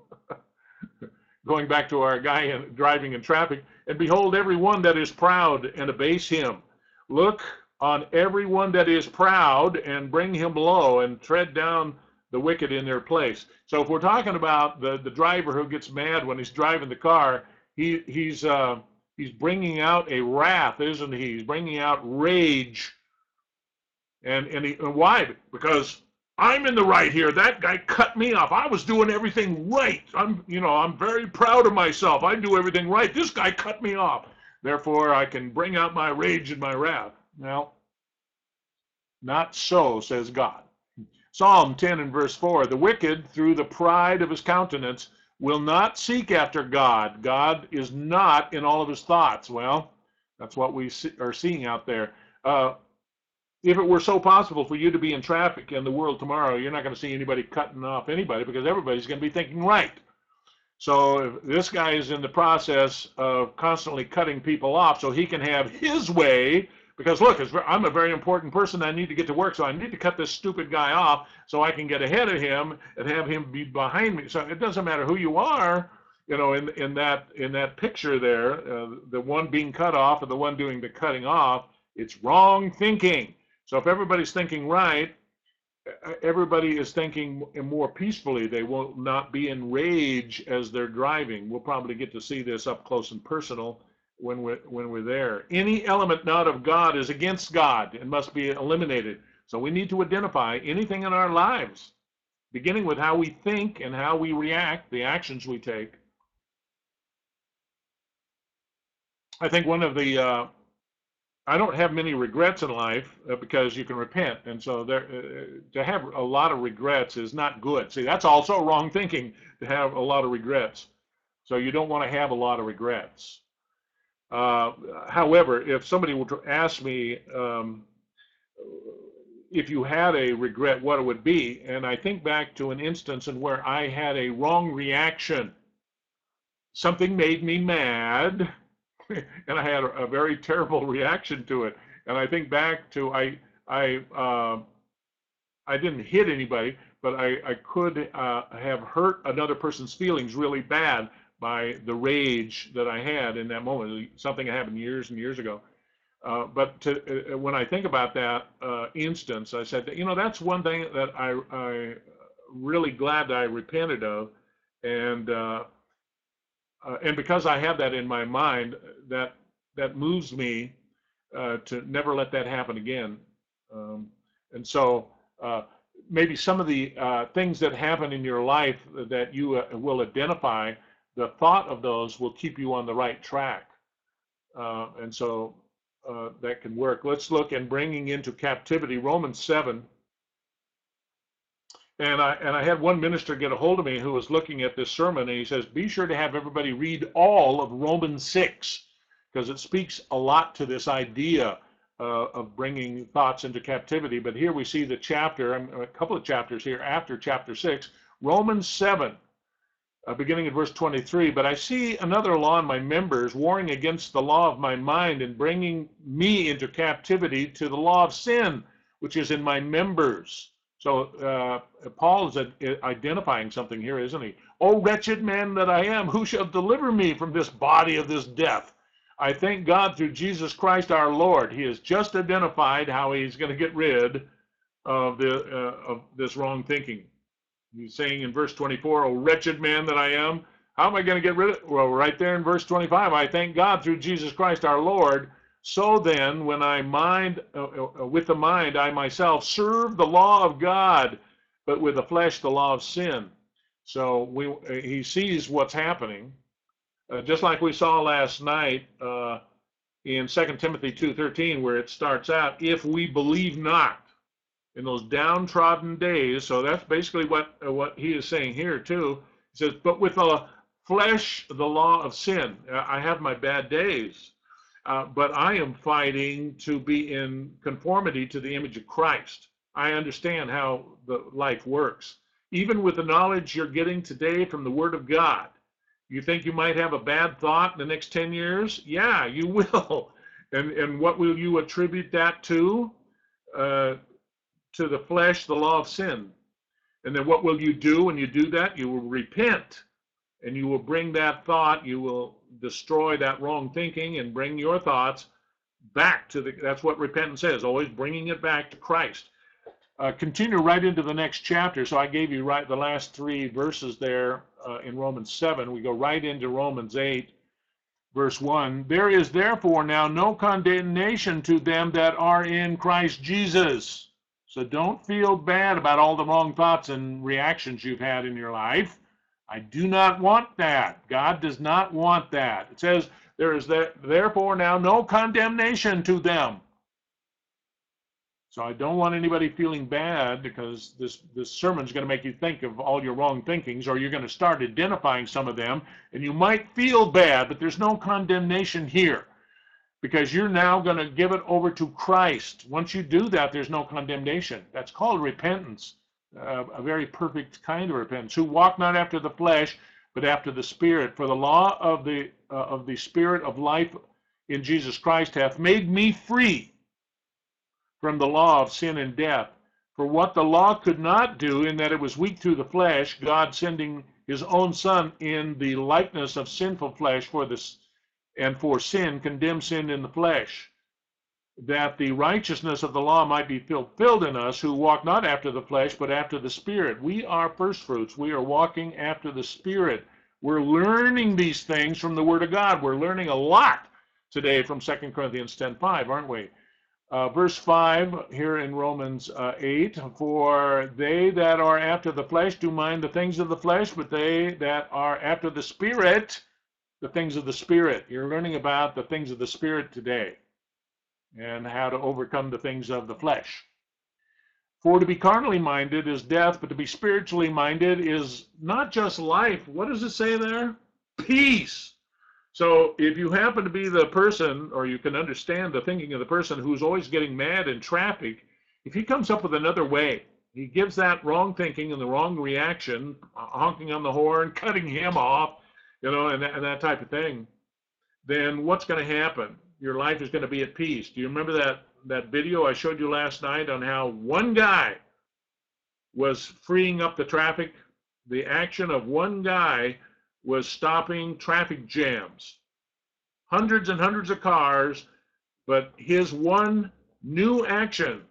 Speaker 1: Going back to our guy driving in traffic. And behold, every one that is proud, and abase him. Look on every one that is proud, and bring him low, and tread down the wicked in their place. So if we're talking about the driver who gets mad when he's driving the car, he's bringing out a wrath, isn't he? He's bringing out rage. And why? Because I'm in the right here. That guy cut me off. I was doing everything right. I'm very proud of myself. I do everything right. This guy cut me off. Therefore, I can bring out my rage and my wrath. Now, not so, says God. Psalm 10 and verse 4, the wicked, through the pride of his countenance, will not seek after God. God is not in all of his thoughts. Well, that's what we are seeing out there. If it were so possible for you to be in traffic in the world tomorrow, you're not going to see anybody cutting off anybody because everybody's going to be thinking right. So if this guy is in the process of constantly cutting people off so he can have his way, because look, I'm a very important person. I need to get to work, so I need to cut this stupid guy off so I can get ahead of him and have him be behind me. So it doesn't matter who you are, in that picture there, the one being cut off and the one doing the cutting off, it's wrong thinking. So if everybody's thinking right, everybody is thinking more peacefully. They will not be in rage as they're driving. We'll probably get to see this up close and personal when we're there. Any element not of God is against God and must be eliminated. So we need to identify anything in our lives, beginning with how we think and how we react, the actions we take. I think one of the I don't have many regrets in life because you can repent. And so to have a lot of regrets is not good. See, that's also wrong thinking, to have a lot of regrets. So you don't want to have a lot of regrets. However, if somebody were to ask me if you had a regret, what it would be, and I think back to an instance in where I had a wrong reaction. Something made me mad. And I had a very terrible reaction to it. And I think back to I didn't hit anybody, but I could have hurt another person's feelings really bad by the rage that I had in that moment. Something that happened years and years ago. But when I think about that instance, I said, that's one thing that I really glad that I repented of, and because I have that in my mind, that moves me to never let that happen again. And so maybe some of the things that happen in your life that you will identify, the thought of those will keep you on the right track. And so that can work. Let's look in bringing into captivity, Romans 7. And I had one minister get a hold of me who was looking at this sermon, and he says, be sure to have everybody read all of Romans 6, because it speaks a lot to this idea of bringing thoughts into captivity. But here we see the chapter, a couple of chapters here after chapter 6, Romans 7, beginning at verse 23. But I see another law in my members, warring against the law of my mind and bringing me into captivity to the law of sin, which is in my members. So Paul is identifying something here, isn't he? Oh, wretched man that I am, who shall deliver me from this body of this death? I thank God through Jesus Christ our Lord. He has just identified how he's going to get rid of this wrong thinking. He's saying in verse 24, oh, wretched man that I am, how am I going to get rid of it? Well, right there in verse 25, I thank God through Jesus Christ our Lord. So then, when I with the mind, I myself serve the law of God, but with the flesh, the law of sin. So he sees what's happening, just like we saw last night in 2 Timothy 2:13, where it starts out, if we believe not, in those downtrodden days. So that's basically what he is saying here too. He says, but with the flesh, the law of sin. I have my bad days. But I am fighting to be in conformity to the image of Christ. I understand how the life works. Even with the knowledge you're getting today from the Word of God, you think you might have a bad thought in the next 10 years? Yeah, you will. And what will you attribute that to? To the flesh, the law of sin. And then what will you do when you do that? You will repent. And you will bring that thought, you will destroy that wrong thinking and bring your thoughts back to that's what repentance is, always bringing it back to Christ. Continue right into the next chapter. So I gave you the last 3 verses there in Romans 7. We go right into Romans 8, verse 1. There is therefore now no condemnation to them that are in Christ Jesus. So don't feel bad about all the wrong thoughts and reactions you've had in your life. I do not want that. God does not want that. It says, there is therefore now no condemnation to them. So I don't want anybody feeling bad, because this sermon is going to make you think of all your wrong thinkings, or you're going to start identifying some of them, and you might feel bad, but there's no condemnation here, because you're now going to give it over to Christ. Once you do that, there's no condemnation. That's called repentance. A very perfect kind of repentance, who walk not after the flesh, but after the Spirit. For the law of the Spirit of life in Jesus Christ hath made me free from the law of sin and death. For what the law could not do, in that it was weak through the flesh, God sending his own Son in the likeness of sinful flesh for sin, condemned sin in the flesh, that the righteousness of the law might be fulfilled in us, who walk not after the flesh, but after the Spirit. We are first fruits. We are walking after the Spirit. We're learning these things from the Word of God. We're learning a lot today from 2 Corinthians 10:5, aren't we? Verse 5 here in Romans 8, for they that are after the flesh do mind the things of the flesh, but they that are after the Spirit, the things of the Spirit. You're learning about the things of the Spirit today, and how to overcome the things of the flesh. For to be carnally minded is death, but to be spiritually minded is not just life. What does it say there? Peace. So if you happen to be the person, or you can understand the thinking of the person who's always getting mad in traffic, if he comes up with another way, he gives that wrong thinking and the wrong reaction, honking on the horn, cutting him off, and that type of thing, then what's going to happen? Your life is going to be at peace. Do you remember that video I showed you last night on how one guy was freeing up the traffic? The action of one guy was stopping traffic jams. Hundreds and hundreds of cars, but his one new action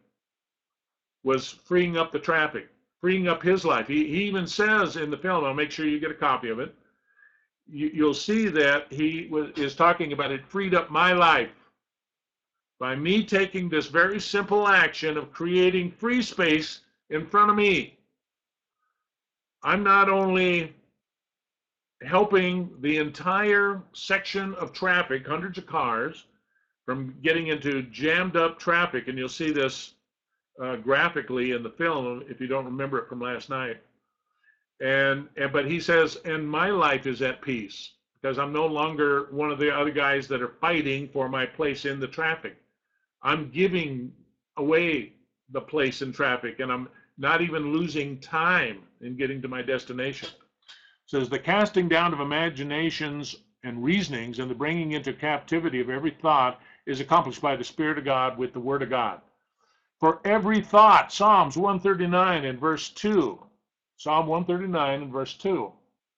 Speaker 1: was freeing up the traffic, freeing up his life. He even says in the film, I'll make sure you get a copy of it, you'll see that he is talking about it freed up my life by me taking this very simple action of creating free space in front of me. I'm not only helping the entire section of traffic, hundreds of cars, from getting into jammed up traffic. And you'll see this graphically in the film if you don't remember it from last night. But he says, and my life is at peace because I'm no longer one of the other guys that are fighting for my place in the traffic. I'm giving away the place in traffic, and I'm not even losing time in getting to my destination. It says the casting down of imaginations and reasonings and the bringing into captivity of every thought is accomplished by the Spirit of God with the Word of God. For every thought, Psalms 139 and verse 2. Psalm 139 and verse 2.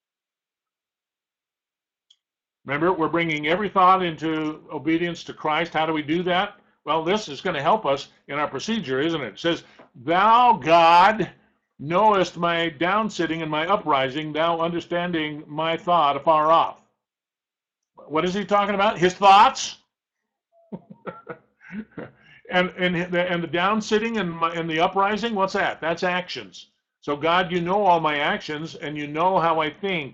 Speaker 1: Remember, we're bringing every thought into obedience to Christ. How do we do that? Well, this is going to help us in our procedure, isn't it? It says, Thou, God, knowest my downsitting and my uprising, thou understanding my thought afar off. What is he talking about? His thoughts? and the downsitting and the uprising, what's that? That's actions. So God, you know all my actions, and you know how I think.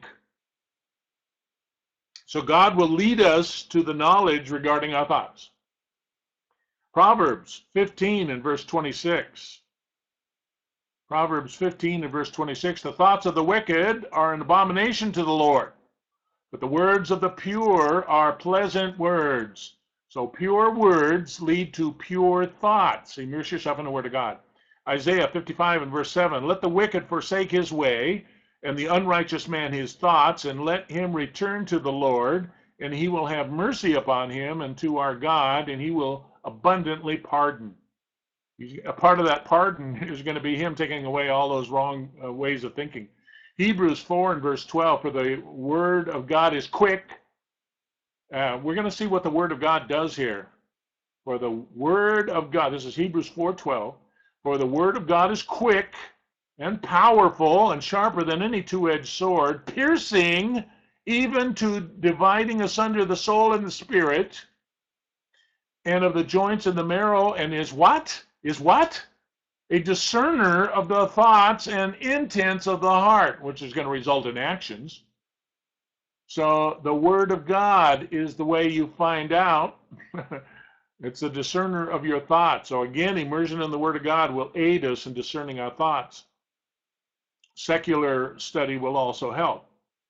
Speaker 1: So God will lead us to the knowledge regarding our thoughts. Proverbs 15 and verse 26. Proverbs 15 and verse 26. The thoughts of the wicked are an abomination to the Lord, but the words of the pure are pleasant words. So pure words lead to pure thoughts. Immerse yourself in the Word of God. Isaiah 55 and verse 7. Let the wicked forsake his way, and the unrighteous man his thoughts, and let him return to the Lord, and he will have mercy upon him and to our God, and he will abundantly pardon. A part of that pardon is going to be him taking away all those wrong ways of thinking. Hebrews 4 and verse 12, for the word of God is quick. We're going to see what the word of God does here. For the word of God, this is Hebrews 4:12, for the word of God is quick and powerful and sharper than any two-edged sword, piercing even to dividing asunder the soul and the spirit, and of the joints and the marrow, and is what? Is what? A discerner of the thoughts and intents of the heart, which is going to result in actions. So the Word of God is the way you find out. It's a discerner of your thoughts. So again, immersion in the Word of God will aid us in discerning our thoughts. Secular study will also help.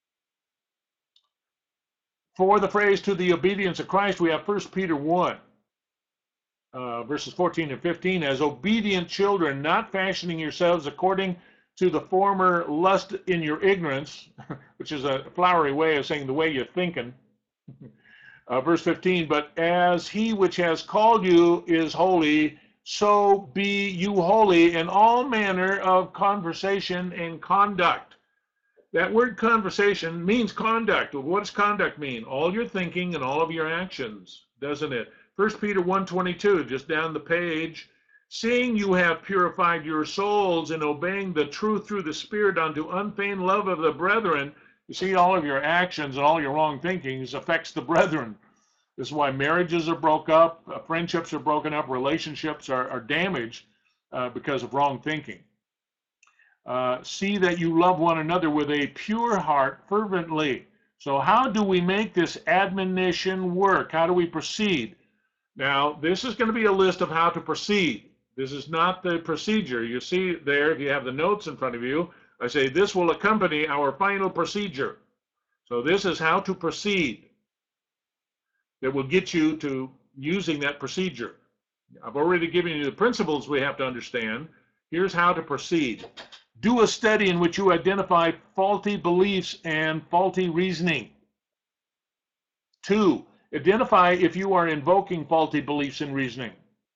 Speaker 1: For the phrase to the obedience of Christ, we have 1 Peter 1. Verses 14 and 15, as obedient children, not fashioning yourselves according to the former lust in your ignorance, which is a flowery way of saying the way you're thinking. Verse 15, but as he which has called you is holy, so be you holy in all manner of conversation and conduct. That word conversation means conduct. What does conduct mean? All your thinking and all of your actions, doesn't it? 1 Peter 1:22, just down the page, seeing you have purified your souls in obeying the truth through the Spirit unto unfeigned love of the brethren. You see, all of your actions and all your wrong thinkings affects the brethren. This is why marriages are broke up, friendships are broken up, relationships are damaged because of wrong thinking. See that you love one another with a pure heart fervently. So how do we make this admonition work? How do we proceed? Now, this is going to be a list of how to proceed. This is not the procedure. You see there, if you have the notes in front of you, I say this will accompany our final procedure. So this is how to proceed that will get you to using that procedure. I've already given you the principles we have to understand. Here's how to proceed. Do a study in which you identify faulty beliefs and faulty reasoning. 2, identify if you are invoking faulty beliefs and reasoning.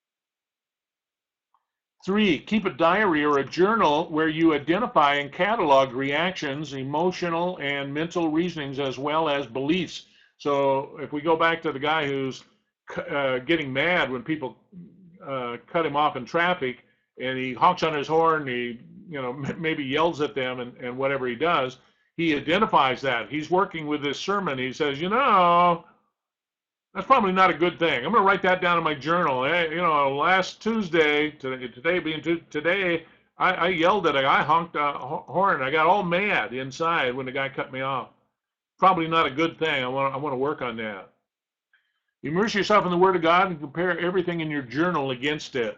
Speaker 1: 3, keep a diary or a journal where you identify and catalog reactions, emotional and mental reasonings, as well as beliefs. So if we go back to the guy who's getting mad when people cut him off in traffic, and he honks on his horn, he maybe yells at them and whatever he does, he identifies that. He's working with this sermon. He says, that's probably not a good thing. I'm going to write that down in my journal. Hey, last Tuesday, today, I yelled at a guy, honked a horn. I got all mad inside when the guy cut me off. probably not a good thing. I want to work on that. Immerse yourself in the Word of God and compare everything in your journal against it.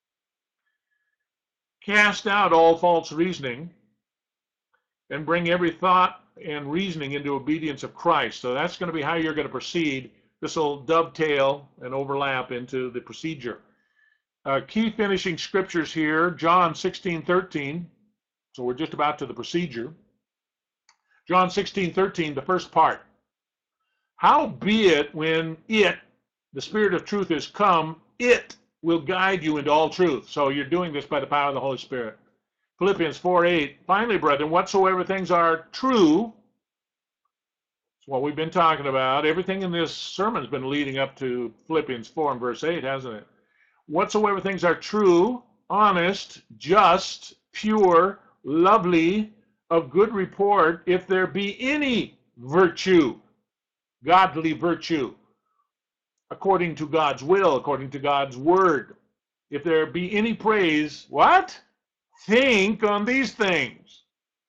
Speaker 1: Cast out all false reasoning and bring every thought and reasoning into obedience of Christ. So that's going to be how you're going to proceed. This will dovetail and overlap into the procedure. Key finishing scriptures here, John 16:13. So we're just about to the procedure. John 16:13, the first part. Howbeit, when the Spirit of truth, is come, it will guide you into all truth. So you're doing this by the power of the Holy Spirit. Philippians 4:8. Finally, brethren, whatsoever things are true, it's what we've been talking about. Everything in this sermon has been leading up to Philippians 4 and verse 8, hasn't it? Whatsoever things are true, honest, just, pure, lovely, of good report, if there be any virtue, godly virtue, according to God's will, according to God's word, if there be any praise, what? Think on these things.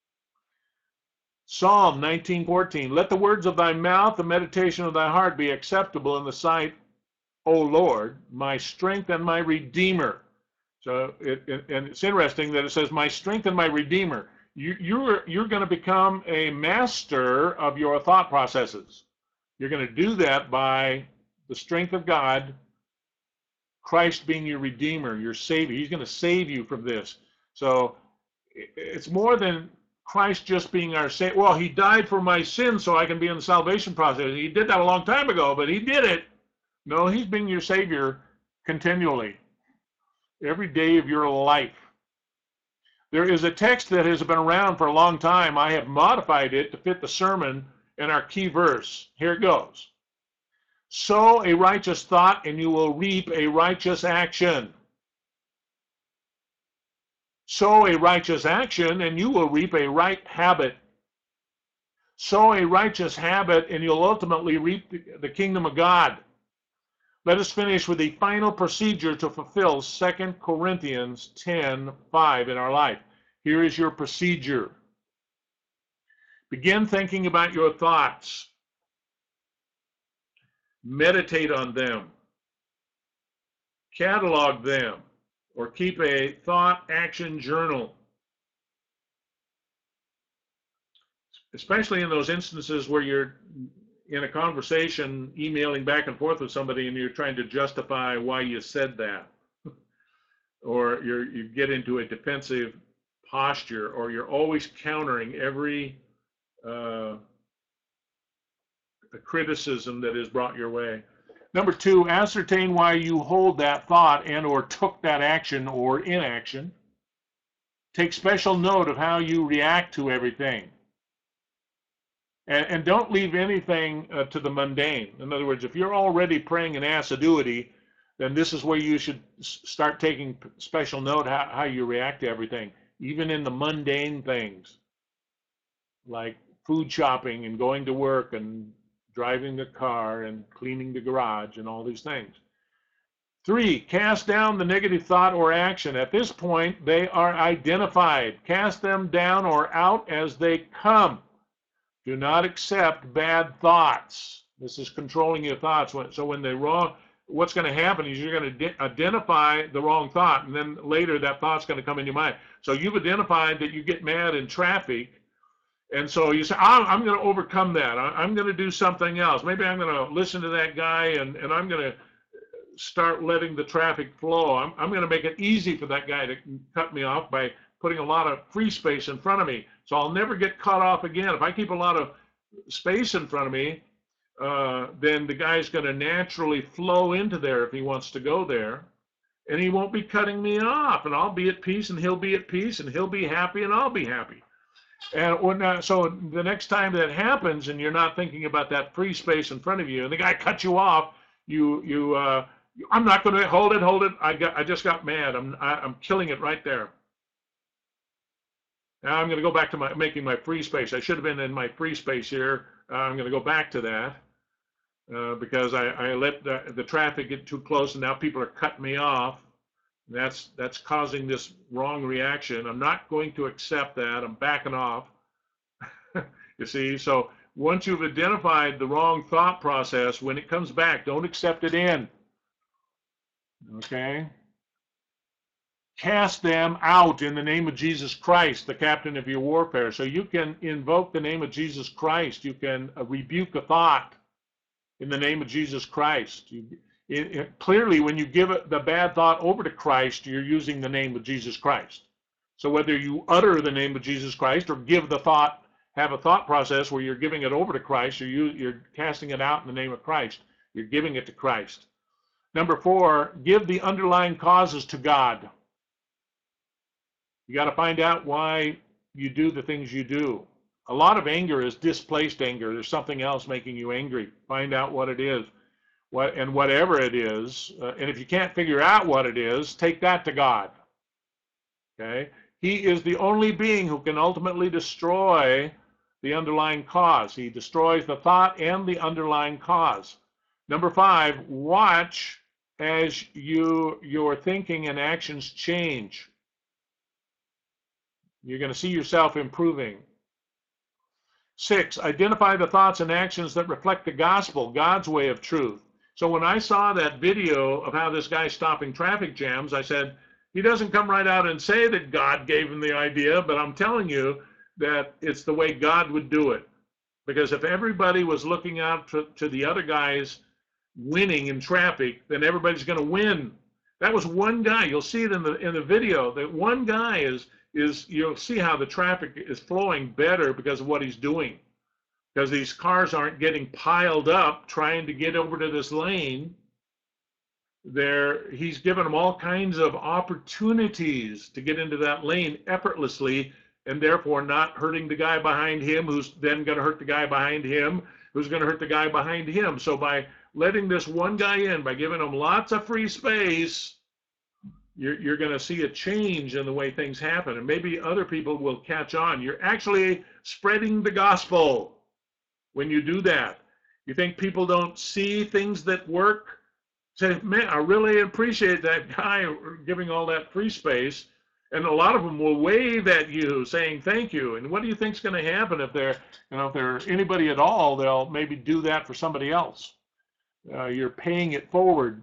Speaker 1: Psalm 19:14. Let the words of thy mouth, the meditation of thy heart be acceptable in the sight, O Lord, my strength and my redeemer. So and it's interesting that it says my strength and my redeemer. You're going to become a master of your thought processes. You're going to do that by the strength of God, Christ being your redeemer, your savior. He's going to save you from this. So it's more than Christ just being our savior. Well, he died for my sins so I can be in the salvation process. He did that a long time ago, but he did it. No, he's being your savior continually, every day of your life. There is a text that has been around for a long time. I have modified it to fit the sermon and our key verse. Here it goes. Sow a righteous thought and you will reap a righteous action. Sow a righteous action and you will reap a right habit. Sow a righteous habit and you'll ultimately reap the kingdom of God. Let us finish with the final procedure to fulfill 2 Corinthians 10:5 in our life. Here is your procedure. Begin thinking about your thoughts. Meditate on them. Catalog them, or keep a thought action journal. Especially in those instances where you're in a conversation, emailing back and forth with somebody, and you're trying to justify why you said that, or you get into a defensive posture, or you're always countering every criticism that is brought your way. Number 2, ascertain why you hold that thought and or took that action or inaction. Take special note of how you react to everything. And don't leave anything to the mundane. In other words, if you're already praying in assiduity, then this is where you should start taking special note how you react to everything, even in the mundane things, like food shopping and going to work and driving the car and cleaning the garage and all these things. 3, cast down the negative thought or action. At this point, they are identified. Cast them down or out as they come. Do not accept bad thoughts. This is controlling your thoughts. So when they're wrong, what's going to happen is you're going to identify the wrong thought, and then later that thought's going to come in your mind. So you've identified that you get mad in traffic, and so you say, I'm going to overcome that. I'm going to do something else. Maybe I'm going to listen to that guy, and I'm going to start letting the traffic flow. I'm going to make it easy for that guy to cut me off by putting a lot of free space in front of me. So I'll never get cut off again. If I keep a lot of space in front of me, then the guy's going to naturally flow into there if he wants to go there. And he won't be cutting me off. And I'll be at peace, and he'll be at peace, and he'll be happy, and I'll be happy. And so the next time that happens, and you're not thinking about that free space in front of you, and the guy cuts you off, I'm not going to hold it. I just got mad. I'm killing it right there. Now I'm going to go back to making my free space. I should have been in my free space here. I'm going to go back to that because I let the traffic get too close, and now people are cutting me off. That's causing this wrong reaction. I'm not going to accept that. I'm backing off. You see, so once you've identified the wrong thought process, when it comes back, don't accept it in. Okay? Cast them out in the name of Jesus Christ, the captain of your warfare. So you can invoke the name of Jesus Christ. You can rebuke a thought in the name of Jesus Christ. Clearly, when you give the bad thought over to Christ, you're using the name of Jesus Christ. So whether you utter the name of Jesus Christ or give the thought, have a thought process where you're giving it over to Christ, or you're casting it out in the name of Christ, you're giving it to Christ. Number 4, give the underlying causes to God. You got to find out why you do the things you do. A lot of anger is displaced anger. There's something else making you angry. Find out what it is. And whatever it is, and if you can't figure out what it is, take that to God. Okay? He is the only being who can ultimately destroy the underlying cause. He destroys the thought and the underlying cause. Number 5, watch as your thinking and actions change. You're going to see yourself improving. 6, identify the thoughts and actions that reflect the gospel, God's way of truth. So when I saw that video of how this guy's stopping traffic jams, I said, he doesn't come right out and say that God gave him the idea, but I'm telling you that it's the way God would do it. Because if everybody was looking out to the other guys winning in traffic, then everybody's going to win. That was one guy. You'll see it in the video. That one guy is you'll see how the traffic is flowing better because of what he's doing. Because these cars aren't getting piled up trying to get over to this lane. He's given them all kinds of opportunities to get into that lane effortlessly, and therefore not hurting the guy behind him, who's then going to hurt the guy behind him, who's going to hurt the guy behind him. So by letting this one guy in, by giving him lots of free space, you're going to see a change in the way things happen, and maybe other people will catch on. You're actually spreading the gospel when you do that. You think people don't see things that work? Say, man, I really appreciate that guy giving all that free space. And a lot of them will wave at you saying thank you. And what do you think is going to happen if they're anybody at all? They'll maybe do that for somebody else. You're paying it forward.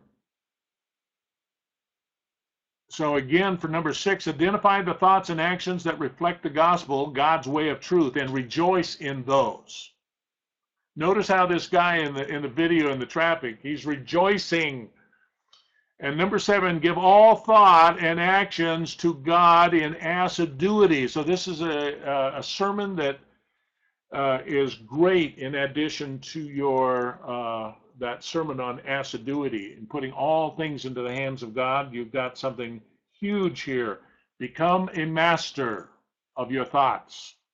Speaker 1: So again, for number 6, identify the thoughts and actions that reflect the gospel, God's way of truth, and rejoice in those. Notice how this guy in the video in the traffic, he's rejoicing. And number 7, give all thought and actions to God in assiduity. So this is a sermon that is great in addition to your that sermon on assiduity and putting all things into the hands of God. You've got something huge here. Become a master of your thoughts.